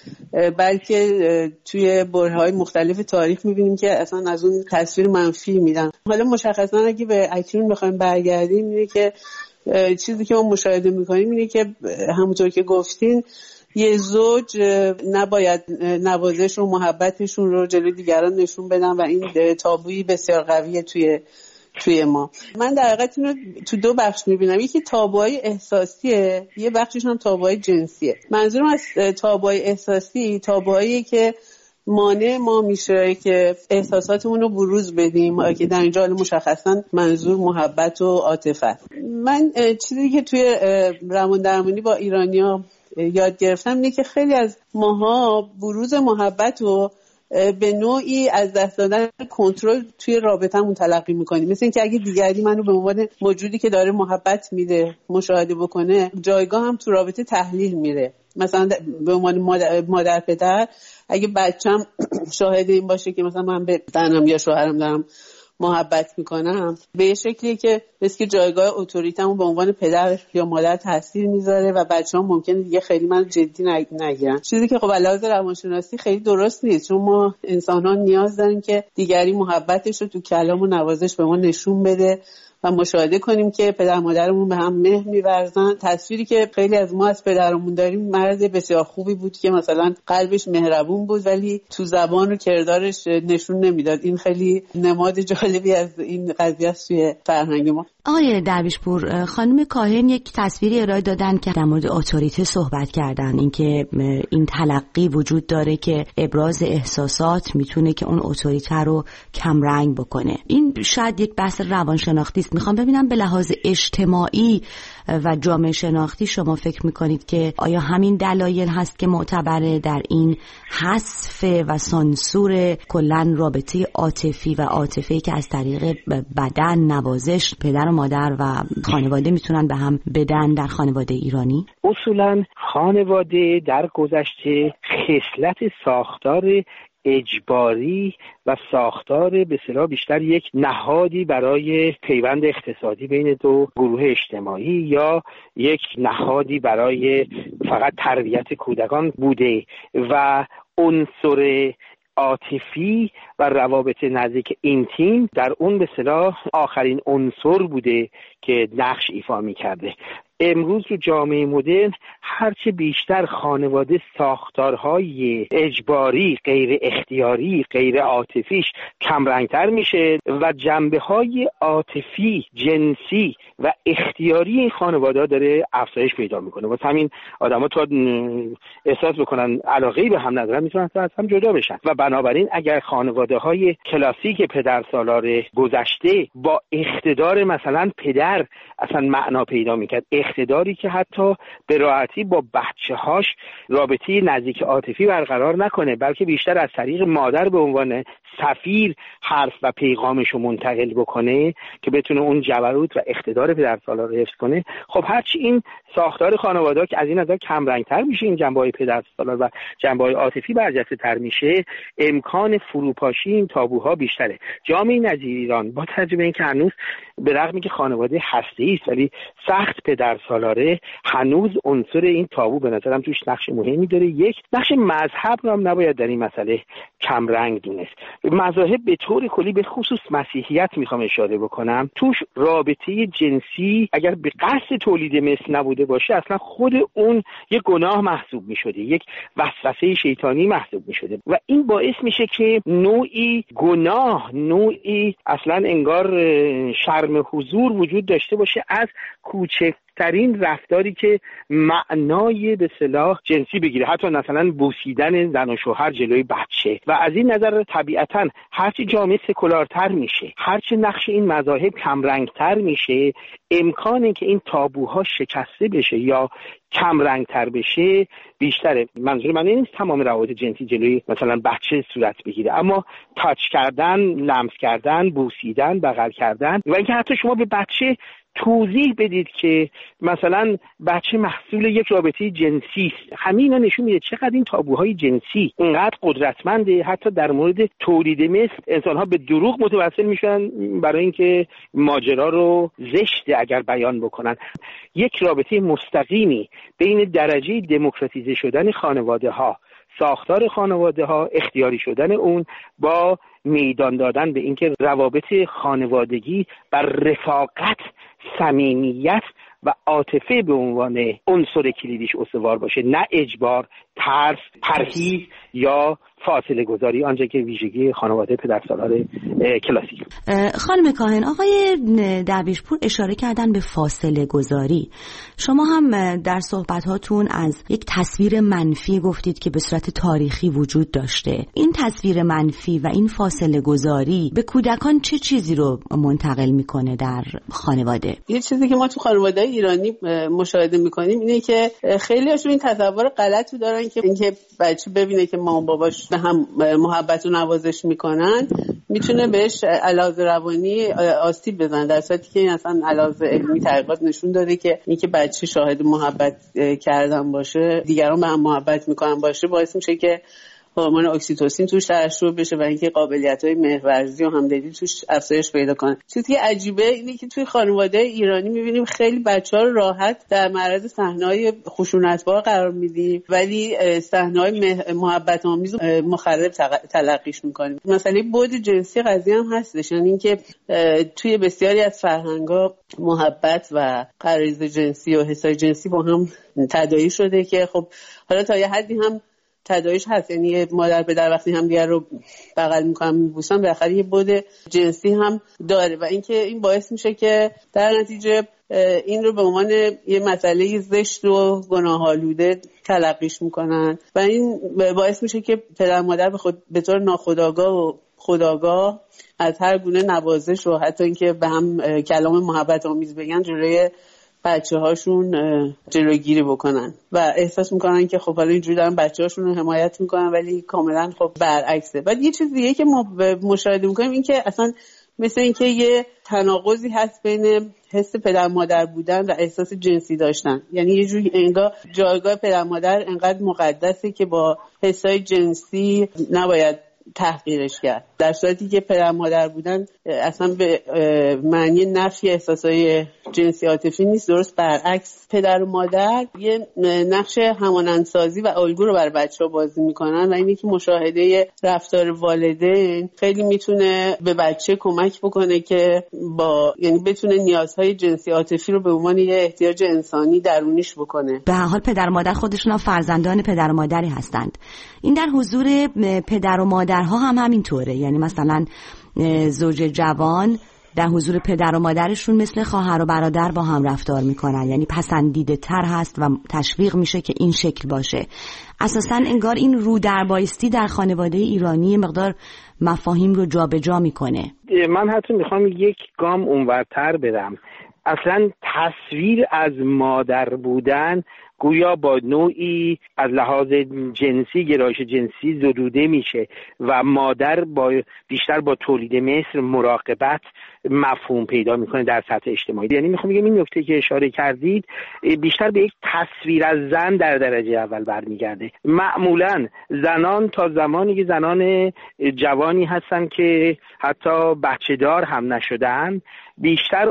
بلکه توی برهه‌های مختلف تاریخ می‌بینیم که اصلا از اون تصویر منفی میدن. حالا مشخصاً اگه به اکنون بخوایم برگردیم، اینه که چیزی که ما مشاهده میکنیم اینه که همونطور که گفتین یه زوج نباید نوازش و محبتشون رو جلوی دیگران نشون بدن و این تابویی بسیار قویه توی توی ما. من در حقیقت اینو تو دو بخش میبینم. یکی تابوهای احساسیه، یه بخشش هم تابوهای جنسیه. منظورم از تابوهای احساسی تابوهایی که مانع ما میشه که احساساتمون رو بروز بدیم، که در اینجا مشخصا منظور محبت و عاطفه است. من چیزی که توی روان درمانی با ایرانیا یاد گرفتم اینه که خیلی از ماها بروز محبت رو به نوعی از دست دادن کنترل توی رابطه‌مون تلقی می‌کنیم. مثل اینکه اگه دیگری منو به عنوان موجودی که داره محبت میده مشاهده بکنه، جایگاه هم تو رابطه تحلیل میره. مثلا به عنوان مادر, مادر پدر اگه بچم شاهد این باشه که مثلا من به زنم یا شوهرم دارم محبت میکنم، به یه شکلی که مثل که جایگاه اتوریتمو به عنوان پدر یا مادر تاثیر میذاره و بچه‌ها ممکنه دیگه خیلی من جدی نگیرن. چیزی که خب علاوه روانشناسی خیلی درست نیست، چون ما انسان‌ها نیاز داریم که دیگری محبتش رو تو کلام و نوازش به ما نشون بده و مشاهده کنیم که پدر مادرمون به هم مهر می‌ورزن. تصویری که خیلی از ما از پدرمون داریم مرد بسیار خوبی بود که مثلا قلبش مهربون بود ولی تو زبان و کردارش نشون نمیداد. این خیلی نماد جالبی از این قضیه است توی فرهنگ ما. آقای درویشپور، خانم کاهن یک تصویری ارائه دادن که در مورد اتوریته صحبت کردن، اینکه این تلقی وجود داره که ابراز احساسات میتونه که اون اتوریته رو کم رنگ بکنه. این شاید یک بحث روانشناختی است. میخوام ببینم به لحاظ اجتماعی و جامعه شناختی شما فکر میکنید که آیا همین دلایل هست که معتبره در این حذف و سانسور کلاً رابطه عاطفی و عاطفی که از طریق بدن، نوازش پدر و مادر و خانواده میتونن به هم بدن در خانواده ایرانی؟ اصولاً خانواده در گذشته خصلت ساختار اجباری و ساختار به اصطلاح بیشتر یک نهادی برای پیوند اقتصادی بین دو گروه اجتماعی یا یک نهادی برای فقط تربیت کودکان بوده و عنصر عاطفی و روابط نزدیک اینتیم در اون به اصطلاح آخرین عنصر بوده که نقش ایفا می‌کرده. امروز تو جامعه مدرن هرچه بیشتر خانواده ساختارهای اجباری، غیر اختیاری، غیر عاطفیش کمرنگتر میشه و جنبه‌های عاطفی، جنسی و اختیاری این خانواده داره افزایش پیدا میکنه. واسه همین آدما تا احساس بکنن علاقه‌ای به هم ندارن میتونن از هم جدا بشن و بنابراین اگر خانواده‌های کلاسیک پدرسالار گذشته با اقتدار مثلا پدر اصلا معنا پیدا میکرد، اقتداری که حتی به راحتی با بچه‌هاش رابطه نزدیک عاطفی برقرار نکنه بلکه بیشتر از طریق مادر به عنوان سفیر حرف و پیغامش رو منتقل بکنه که بتونه اون جبروت و اقتدار پدرسالار رو حفظ کنه. خب هرچی این ساختار خانواده که از این نظر کم رنگ‌تر میشه، این جنبه‌های پدرسالار و جنبه‌های عاطفی برجسته‌تر میشه، امکان فروپاشی این تابوها بیشتره. جامعه نظیر ایران با توجه به اینکه هنوز به رغم اینکه خانواده هسته‌ای است ولی سخت پدرسالاره، هنوز عنصر این تابو به نظرم توش نقش مهمی داره. یک نقش مذهب رو هم نباید در این مسئله کم رنگ دونست. مذاهب به طور کلی به خصوص مسیحیت میخوام اشاره بکنم، توش رابطه جنسی اگر به قصد تولید مثل نبوده باشه اصلا خود اون یک گناه محسوب میشده، یک وسوسه شیطانی محسوب میشده و این باعث میشه که نوعی گناه، نوعی اصلا انگار شرم حضور وجود داشته باشه از کوچک ترین رفتاری که معنای به اصطلاح جنسی بگیره، حتی مثلا بوسیدن زن و شوهر جلوی بچه. و از این نظر طبیعتاً هرچی جامعه سکولارتر میشه، هرچی نقش این مذاهب کمرنگتر میشه، امکانی که این تابوها شکسته بشه یا کم رنگتر بشه بیشتره. منظور من این نیست تمام روابط جنسی جلوی مثلا بچه صورت بگیره، اما تاچ کردن، لمس کردن، بوسیدن، بغل کردن و اینکه حتی شما به بچه توضیح بدید که مثلا بچه محصول یک رابطه جنسی است، همینا نشون میده چقدر این تابوهای جنسی اینقدر قدرتمنده. حتی در مورد تولید مثل انسان‌ها به دروغ متوسل میشن برای اینکه ماجرا رو زشته اگر بیان بکنن. یک رابطه مستقیمی بین درجه دموکراتیزه شدن خانواده ها، ساختار خانواده ها، اختیاری شدن اون با میدان دادن به اینکه روابط خانوادگی بر رفاقت، صمیمیت و عاطفه به عنوان عنصر کلیدیش استوار باشه، نه اجبار، ترس، پرهیز یا فاصله گذاری، آنجا که ویژگی خانواده پدرسالار کلاسیک. خانم کاهن، آقای درویشپور اشاره کردن به فاصله گذاری. شما هم در صحبتاتون از یک تصویر منفی گفتید که به صورت تاریخی وجود داشته. این تصویر منفی و این فاصله گذاری به کودکان چه چیزی رو منتقل میکنه در خانواده؟ یه چیزی که ما تو خانواده ایرانی مشاهده میکنیم اینه که خیلی هاشون این تصور غلط رو دارن که اینکه بچه ببینه که مامان باباش به هم محبت و نوازش میکنن میتونه بهش علاوه روانی آسیب بزنه، در صورتی که این اصلا علاوه علمی تحقیقات نشون داده که اینکه بچه شاهد محبت کردن باشه، دیگران به هم محبت میکنن باشه، باعث میشه که هورمون اکسیتوسین توش ترشح بشه و اینکه قابلیت‌های مهرورزی و همدلی توش افزایش پیدا کنه. چیزی که عجیبه اینه که توی خانواده ایرانی می‌بینیم خیلی بچه‌ها رو راحت در معرض صحنه‌های خشونت‌بار قرار میدیم ولی صحنه‌های محبت آمیز و مخرب تلقیش می‌کنیم. مسئله بعد جنسی قضیه هم هستش، یعنی اینکه توی بسیاری از فرهنگ‌ها محبت و غریزه جنسی و حسای جنسی با هم تداعی شده که خب حالا تا یه حدی هم تداعیش هست، یعنی مادر پدر وقتی هم دیگر رو بغل میکنن میبوسن بالاخره یه بعد جنسی هم داره و اینکه این باعث میشه که در نتیجه این رو به عنوان یه مسئله زشت و گناه‌آلوده تلقیش میکنن و این باعث میشه که پدر مادر به خود به طور ناخودآگاه و خودآگاه از هر گونه نوازش و حتی اینکه به هم کلام محبت آمیز بگن جلوی بچه هاشون جلوگیری بکنن و احساس میکنن که خب حالا اینجوری دارن بچه هاشون رو حمایت میکنن ولی کاملا خب برعکسه. بعد یه چیز دیگه که ما مشاهده میکنیم این که اصلا مثل اینکه یه تناقضی هست بین حس پدر مادر بودن و احساس جنسی داشتن. یعنی یه جوری انگار جایگاه پدر مادر انقدر مقدسه که با حسای جنسی نباید تحقیرش کرد، در صورتی که پدر مادر بودن اصلا به معنی نفی احساسای جنسی عاطفی نیست. درست برعکس، پدر و مادر یه نقش همانندسازی و الگو رو برای بچه‌ها بازی میکنن و اینی که مشاهده رفتار والدین خیلی میتونه به بچه کمک بکنه که با یعنی بتونه نیازهای جنسی عاطفی رو به عنوان یه احتیاج انسانی درونیش بکنه. به هر حال پدر و مادر خودشون هم فرزندان پدر و مادری هستند. این در حضور پدر و مادرها هم همینطوره. یعنی مثلا زوج جوان در حضور پدر و مادرشون مثل خواهر و برادر با هم رفتار میکنن، یعنی پسندیده تر هست و تشویق میشه که این شکل باشه. اساساً انگار این رو در بایستی در خانواده ایرانی مقدار مفاهیم رو جابجا جا میکنه. من حتی میخوام یک گام اونورتر برم. اصلا تصویر از مادر بودن گویا با نوعی از لحاظ جنسی، گرایش جنسی زدوده میشه و مادر با بیشتر با تولید مثل مراقبت مفهوم پیدا میکنه در سطح اجتماعی. یعنی میخوام بگم این نکته که اشاره کردید بیشتر به یک تصویر از زن در درجه اول برمیگرده. معمولا زنان تا زمانی که زنان جوانی هستن که حتی بچه دار هم نشدن، بیشتر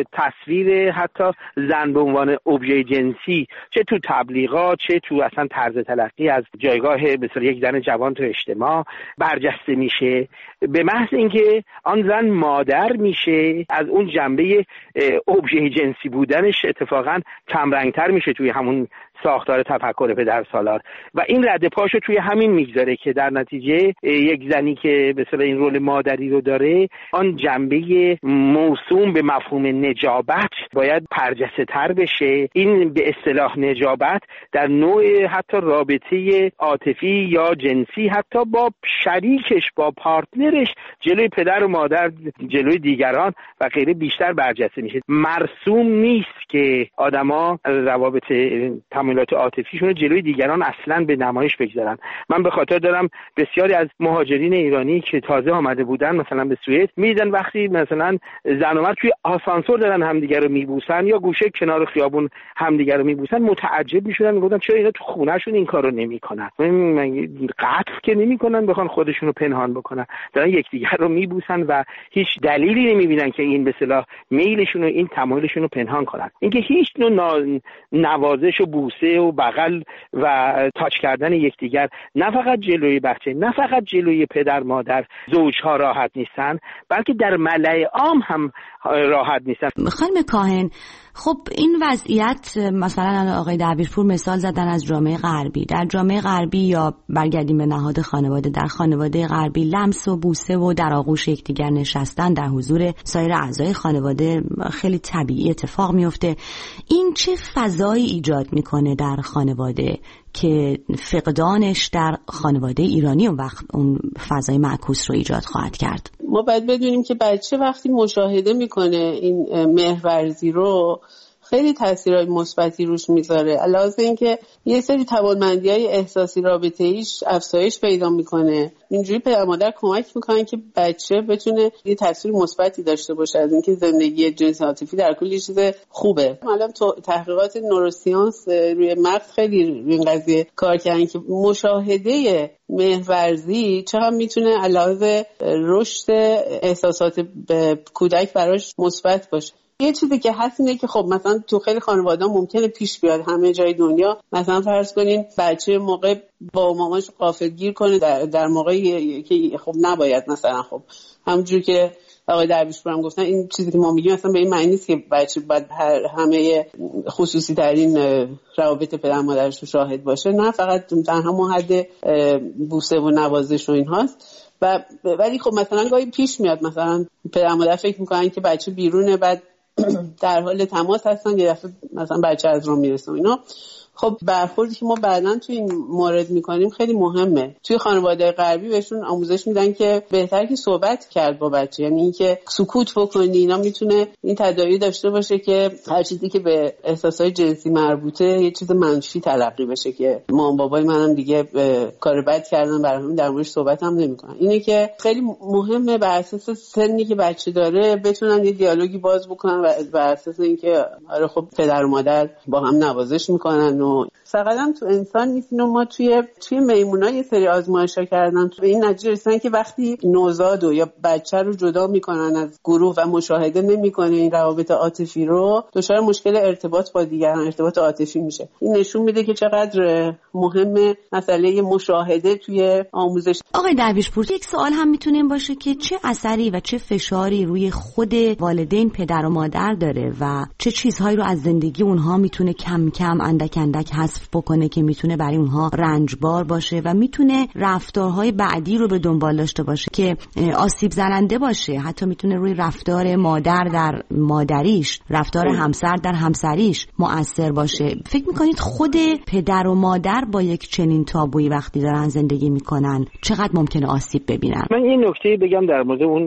تصویر حتی زن به عنوان ابژه جنسی چه تو تبلیغات چه تو اصلا طرز تلقی از جایگاه مثلا یک زن جوان تو اجتماع برجسته میشه. به محض اینکه آن زن مادر میشه از اون جنبه ابژه جنسی بودنش اتفاقا کمرنگتر میشه توی همون ساختار تفکر پدر سالار و این رد پاشو توی همین میگذاره که در نتیجه یک زنی که به اصطلاح این رول مادری رو داره آن جنبه موسوم به مفهوم نجابت باید برجسته تر بشه. این به اصطلاح نجابت در نوع حتی رابطه عاطفی یا جنسی حتی با شریکش با پارتنرش جلوی پدر و مادر جلوی دیگران و غیره بیشتر برجسته میشه. مرسوم نیست که آدما روابط تمایلات عاطفیشون جلوی دیگران اصلا به نمایش بگذارن. من به خاطر دارم بسیاری از مهاجرین ایرانی که تازه آمده بودن مثلا به سوئد میدن وقتی مثلا زن و مرد توی آسانسور دارن همدیگه رو میبوسن یا گوشه کنار خیابون همدیگه رو میبوسن متعجب میشدن، میگفتن چرا اینا تو خونهشون این کارو نمیکنن؟ قطع که نمیکنن بخوان خودشون رو پنهان بکنن، دارن یکدیگر رو میبوسن و هیچ دلیلی نمیبینن که این به اصطلاح میلشون و این تمایلشون رو پنهان کنن. اینکه هیچ نوع نوازش و بوسه و بغل و تاچ کردن یکدیگر نه فقط جلوی بچه نه فقط جلوی پدر مادر زوجها راحت نیستن، بلکه در ملأ عام هم راحت نیستن. خانم کاهن، خب این وضعیت مثلا آقای دبیرپور مثال زدن از جامعه غربی. در جامعه غربی یا برگردیم به نهاد خانواده، در خانواده غربی لمس و بوسه و در آغوش یکدیگر نشستن در حضور سایر اعضای خانواده خیلی طبیعی اتفاق میفته. این چه فضایی ایجاد میکنه در خانواده که فقدانش در خانواده ایرانی اون وقت اون فضای معکوس رو ایجاد خواهد کرد؟ ما باید بدونیم که بچه وقتی مشاهده میکنه این مهرورزی رو خیلی تاثیرهای مثبتی روش میذاره، علاوه اینکه یه سری توانمندی‌های احساسی رابطه‌ایش افزایش پیدا میکنه. اینجوری پدر مادر کمک میکنن که بچه بتونه یه تاثیر مثبتی داشته باشه از اینکه زندگی جنسی عاطفی در کل یه چیز خوبه. الان تو تحقیقات نوروساینس روی مغز خیلی روی این قضیه کار کردن که مشاهده مهرورزی چقدر میتونه علاوه رشد احساسات کودک براش مثبت باشه. یه چیزی که هست اینه که خب مثلا تو خیلی خانواده ممکنه پیش بیاد همه جای دنیا، مثلا فرض کنین بچه موقع با مامانش غافلگیر کنه در, در موقعی که خب نباید، مثلا خب همونجور که آقای درویشپور هم گفتن این چیزی که ما میگیم اصلا به این معنی نیست که بچه باید همه خصوصی ترین روابط پدر مادرش رو شاهد باشه، نه فقط در همون حد بوسه و نوازش و این هاست. و ولی خب مثلا گاهی پیش میاد مثلا پدر مادر فکر میکنن که بچه بیرونه، بعد در حال تماس هستن، یه دفعه مثلا بچه از راه میرسه اینا. خب برخوردی که ما بعداً توی این مورد میکنیم خیلی مهمه. توی خانواده غربی بهشون آموزش میدن که بهتر که صحبت کرد با بچه، یعنی اینکه سکوت بکنی اینا میتونه این تداعی داشته باشه که هر چیزی که به احساسات جنسی مربوطه یه چیز منفی تلقی بشه که مام بابای منم دیگه کار بد کردن، برای همین در موردش صحبت هم نمیکنن. اینه که خیلی مهمه بر اساس سنی که بچه داره بتونن یه دیالوگی باز بکنن و بر اساس اینکه آره خب پدر و مادر با هم نوازش میکنن و فقط هم تو انسان نیست. ما توی توی میمونا یه سری آزمایشا کردن، تو این نتیجه رسیدن که وقتی نوزاد و یا بچه رو جدا میکنن از گروه و مشاهده نمیکنه این روابط عاطفی رو، دچار مشکل ارتباط با دیگران، ارتباط عاطفی میشه. این نشون میده که چقدر مهمه مسئله مشاهده توی آموزش. آقای درویشپور، یک سوال هم میتونه این باشه که چه اثری و چه فشاری روی خود والدین، پدر و مادر داره و چه چیزهایی رو از زندگی اونها میتونه کم کم اندک اندک حذف بکنه که میتونه برای اونها رنجبار باشه و میتونه رفتارهای بعدی رو به دنبال داشته باشه که آسیب زننده باشه. حتی میتونه روی رفتار مادر در مادریش، رفتار همسر در همسریش مؤثر باشه. فکر میکنید خود پدر و مادر با یک چنین تابویی وقتی دارن زندگی میکنن چقدر ممکنه آسیب ببینن؟ من این نکته بگم در مورد اون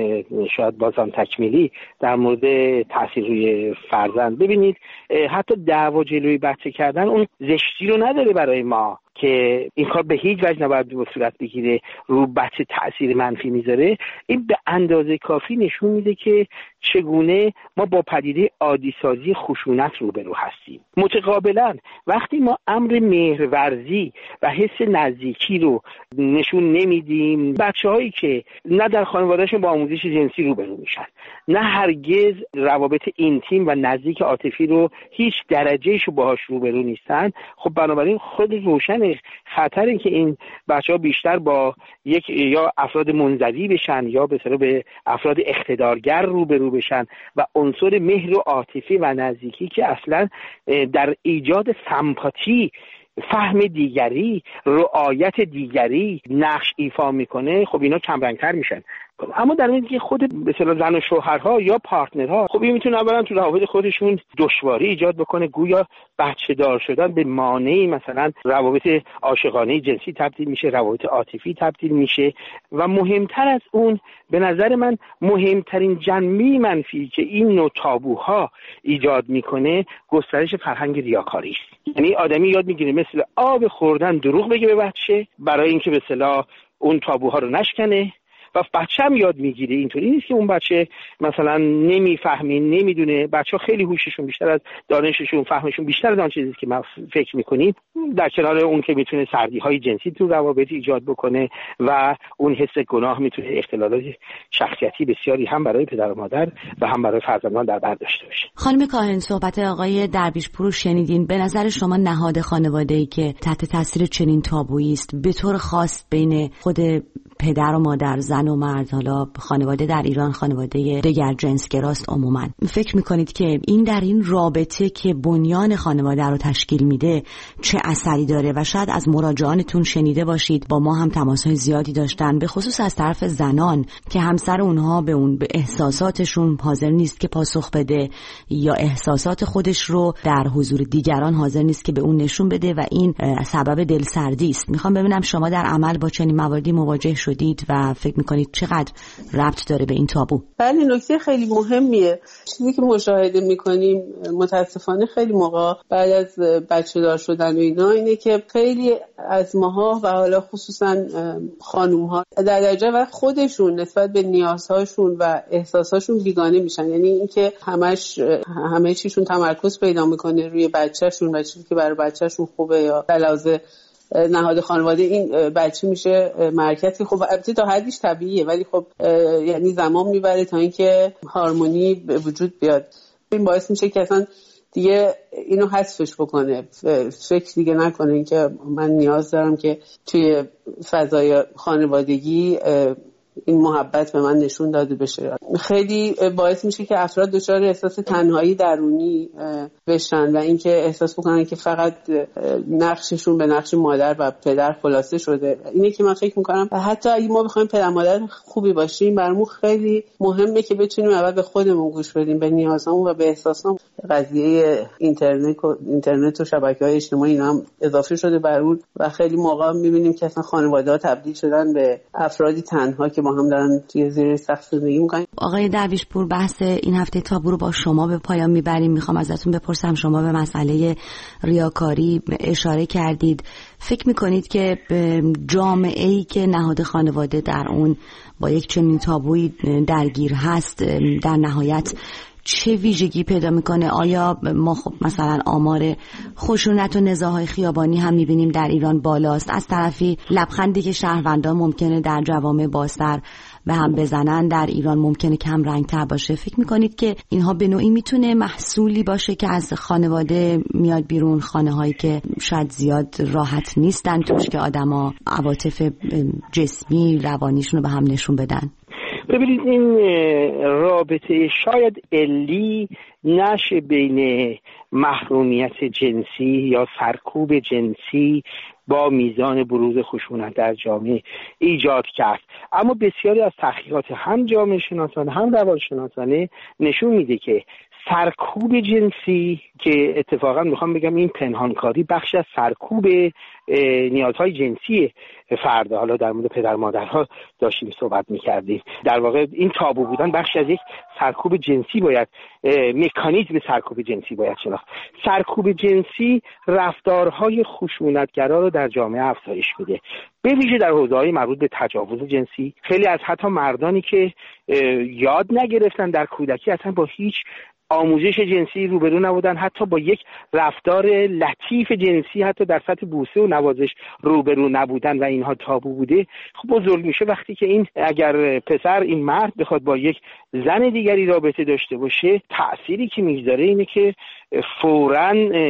شاید بازم تکمیلی در مورد تاثیر روی فرزند. ببینید حتی دعوا جلوی بچه کردن اون زشتی رو نداره برای ما که این کار به هیچ وجه نباید به صورت بگیره، رو بچه تأثیر منفی میذاره. این به اندازه کافی نشون میده که چگونه ما با پدیده عادی سازی خشونت روبرو هستیم. متقابلا وقتی ما امر مهرورزی و حس نزدیکی رو نشون نمیدیم، بچه‌هایی که نه در خانوادهشون با آموزش جنسی روبرو میشن، نه هرگز روابط اینتیم و نزدیک عاطفی رو هیچ درجه‌ایشو باهاش روبرو نیستن، خب بنابراین خود روشن خطر این که این بچه‌ها بیشتر با یک یا افراد منزوی بشن یا به اصطلاح به افراد اقتدارگر روبرو بشن و عنصر مهر و عاطفی و نزدیکی که اصلا در ایجاد سمپاتی، فهم دیگری، رعایت دیگری نقش ایفا میکنه، خب اینا کم رنگتر میشن. اما در اینکه خود به اصطلاح زن و شوهرها یا پارتنرها خب این میتونه اولا تو روابط خودشون دشواری ایجاد بکنه، گویا بچه دار شدن به مانعی مثلا روابط عاشقانه جنسی تبدیل میشه، روابط عاطفی تبدیل میشه و مهمتر از اون به نظر من مهمترین جنبه منفی که این نوع تابوها ایجاد میکنه گسترش فرهنگ ریاکاری است. یعنی آدمی یاد میگیره مثل آب خوردن دروغ بگه به بچه برای اینکه به اصطلاح اون تابوها رو نشکنه و بچه هم یاد میگیره. اینطوری نیست که اون بچه مثلا نمیفهمه، نمیدونه. بچه ها خیلی هوششون بیشتر از دانششون، فهمشون بیشتر از آن چیزی که ما فکر میکنیم. در کنار اون که میتونه سردی های جنسی تو روابط ایجاد بکنه و اون حس گناه میتونه اختلالات شخصیتی بسیاری هم برای پدر و مادر و هم برای فرزندان در بر داشته باشه. خانم کاهن، صحبت آقای درویشپور رو شنیدین. به نظر شما نهاد خانواده‌ای که تحت تاثیر چنین تابویی است به طور خاص بین خود پدر و مادر، زن و مرد، حالا خانواده در ایران خانواده دگر جنسگراست عموما، فکر میکنید که این در این رابطه که بنیان خانواده رو تشکیل میده چه اثری داره؟ و شاید از مراجعانتون شنیده باشید، با ما هم تماس‌های زیادی داشتن، به خصوص از طرف زنان که همسر اونها به اون به احساساتشون حاضر نیست که پاسخ بده یا احساسات خودش رو در حضور دیگران حاضر نیست که به اون نشون بده و این سبب دلسردی است. میخوام ببینم شما در عمل با چنین مواردی مواجه شدید و فکر میکنید چقدر ربط داره به این تابو؟ بله، نکته خیلی مهمیه. چیزی که مشاهده میکنیم متاسفانه خیلی موقع بعد از بچه دار شدن و اینا اینه که خیلی از ماها و حالا خصوصا خانوم ها در درجه و خودشون نسبت به نیازهاشون و احساساشون بیگانه میشن. یعنی اینکه همش همه چیشون تمرکز پیدا میکنه روی بچه‌شون و چیزی که برای بچه‌شون خوبه یا علاوه نهاد خانواده این بچه میشه مرکز که خب البته تا حدیش طبیعیه، ولی خب یعنی زمان میبره تا اینکه هارمونی به وجود بیاد. این باعث میشه که اصلا دیگه اینو حذفش بکنه، فکر دیگه نکنه اینکه من نیاز دارم که توی فضای خانوادگی این محبت به من نشون داده بشه. خیلی باعث میشه که افراد دچار احساس تنهایی درونی بشن و اینکه احساس بکنن که فقط نقششون به نقش مادر و پدر خلاصه شده. اینه که من فکر میکنم حتی اگه ما بخوایم پدر مادر خوبی باشیم، برامون خیلی مهمه که بتونیم اول به خودمون گوش بدیم، به نیازمون و به احساسمون. قضیه اینترنت و اینترنت و شبکه‌های اجتماعی اینا هم اضافه شده بر اون و خیلی موقع می‌بینیم که اصلا خانواده‌ها تبدیل شدن به افرادی تنها که با هم دارن توی زیر سقف زندگی می‌کنن. آقای درویشپور، بحث این هفته تابو رو با شما به پایان میبریم. میخوام ازتون بپرسم، شما به مسئله ریاکاری اشاره کردید. فکر میکنید که جامعه‌ای که نهاد خانواده در اون با یک چنین تابویی درگیر هست در نهایت چه ویژگی پیدا میکنه؟ آیا ما خب مثلا آمار خشونت و نزاع‌های خیابانی هم میبینیم در ایران بالاست، از طرفی لبخندی که شهروندان ممکنه در جوامع بازتر به هم بزنن در ایران ممکنه کم رنگتر باشه. فکر میکنید که اینها به نوعی میتونه محصولی باشه که از خانواده میاد بیرون، خانه‌هایی که شاید زیاد راحت نیستن توش، که آدما عواطف جسمی روانیشون رو به هم نشون بدن؟ ببینید، این رابطه شاید علی نشه بین محرومیت جنسی یا سرکوب جنسی با میزان بروز خشونت در جامعه ایجاد کرد، اما بسیاری از تحقیقات هم جامعه شناسانه هم روانشناسانه نشون میده که سرکوب جنسی، که اتفاقا میخوام بگم این پنهانکاری بخش از سرکوب نیازهای جنسی فرد، حالا در مورد پدر مادرها داشتیم صحبت میکردیم، در واقع این تابو بودن بخش از یک سرکوب جنسی باید، مکانیزم سرکوب جنسی باید شناخت. سرکوب جنسی رفتارهای خشونتگرا رو در جامعه افزایش میده، به ویژه در حوزه‌های مربوط به تجاوز جنسی. خیلی از حتی مردانی که یاد نگرفتن در کودکی اصلا با هیچ آموزش جنسی روبرو نبودن، حتی با یک رفتار لطیف جنسی حتی در سطح بوسه و نوازش روبرو نبودن و اینها تابو بوده، خب بزرگ میشه وقتی که این اگر پسر، این مرد بخواد با یک زن دیگری رابطه داشته باشه، تأثیری که میذاره اینه که فوراً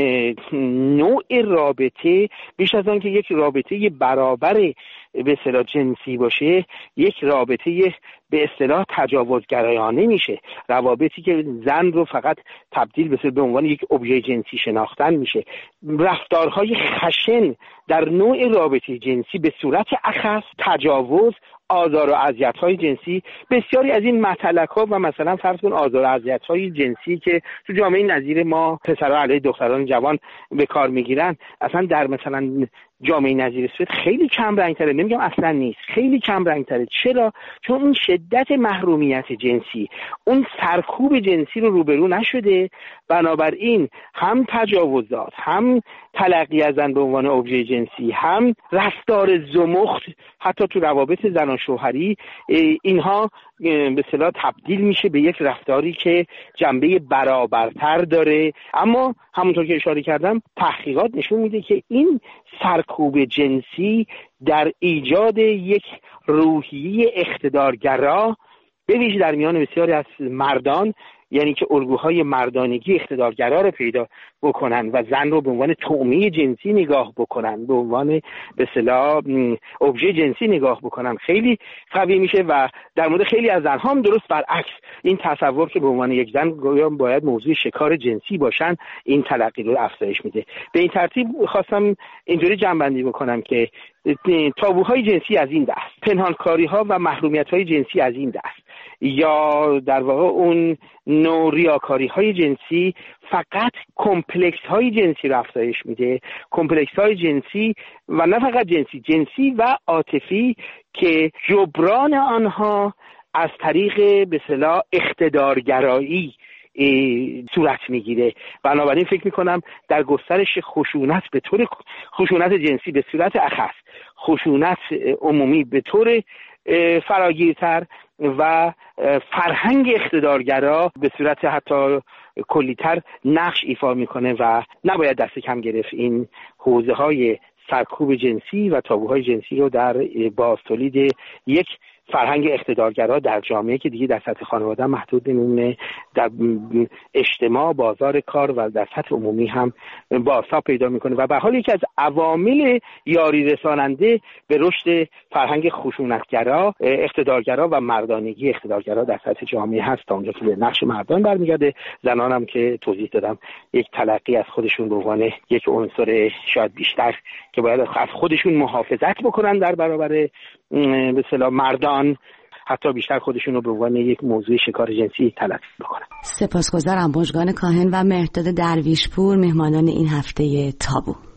نوع رابطه بیش از آن که یک رابطه برابر به اصطلاح جنسی باشه، یک رابطه به اصطلاح تجاوزگرایانه میشه. روابطی که زن رو فقط تبدیل به به عنوان یک ابژه جنسی شناختن میشه. رفتارهای خشن در نوع رابطه جنسی به صورت اخص تجاوز، آزار و اذیت‌های جنسی، بسیاری از این مطلق‌ها و مثلا فرض کن آزار و اذیت‌های جنسی که تو جامعه نظیر ما پسرها علیه دختران جوان به کار میگیرن، اصلا در مثلا جامعه نظیر سوئد خیلی کم رنگ‌تره، نمیگم اصلا نیست، خیلی کم رنگ‌تره. چرا؟ چون اون شدت محرومیت جنسی، اون سرکوب جنسی رو روبرو نشده، بنابراین هم تجاوزات، هم تلقی از زن به عنوان ابژه جنسی، هم رفتار زمخت حتی تو روابط زن و شوهری، اینها به اصطلاح تبدیل میشه به یک رفتاری که جنبه برابرتر داره. اما همونطور که اشاره کردم، تحقیقات نشون میده که این سرکوب جنسی در ایجاد یک روحیه اقتدارگرا به ویژه در میان بسیاری از مردان، یعنی که الگوهای مردانگی اقتدارگرا رو پیدا بکنن و زن رو به عنوان طعمه جنسی نگاه بکنن، به عنوان به اصطلاح ابژه جنسی نگاه بکنن، خیلی قوی میشه. و در مورد خیلی از زنها هم درست برعکس، این تصور که به عنوان یک زن باید موضوع شکار جنسی باشن، این تلقی رو افزایش میده. به این ترتیب خواستم اینجوری جمع‌بندی بکنم که تابوهای جنسی از این دست، پنهانکاری‌ها و محرومیت‌های جنسی از این دست، یا در واقع اون نوع ریاکاری‌های جنسی فقط کمپلکس‌های جنسی رو افزایش میده، کمپلکس‌های جنسی و نه فقط جنسی، جنسی و عاطفی که جبران آنها از طریق به اصطلاح اقتدارگرایی صورت میگیره. بنابراین فکر میکنم در گسترش خشونت به طور خشونت جنسی به صورت اخص، خشونت عمومی به طور فراگیرتر و فرهنگ اقتدارگرا به صورت حتی کلیتر نقش ایفا میکنه و نباید دست کم گرفت این حوزه های سرکوب جنسی و تابوهای جنسی رو در باز تولید یک فرهنگ اقتدارگرا در جامعه که دیگه در سطح خانواده محدود نمیمونه، در اجتماع، بازار کار و در سطح عمومی هم بازتاب پیدا میکنه و به حال یکی از عوامل یاری رساننده به رشد فرهنگ خشونتگرا، اقتدارگرا و مردانگی اقتدارگرا در سطح جامعه هست، تا اونجا که به نقش مردان برمیگرده. زنان هم که توضیح دادم یک تلقی از خودشون به عنوان یک عنصر شاید بیشتر که باید از خودشون محافظت بکنن در برابر به اصطلاح مردان، حتی بیشتر خودشون رو به عنوان یک موضوع شکار جنسی تلقی بکنن. سپاسگزارم. مژگان کاهن و مهرداد درویشپور مهمانان این هفته تابو.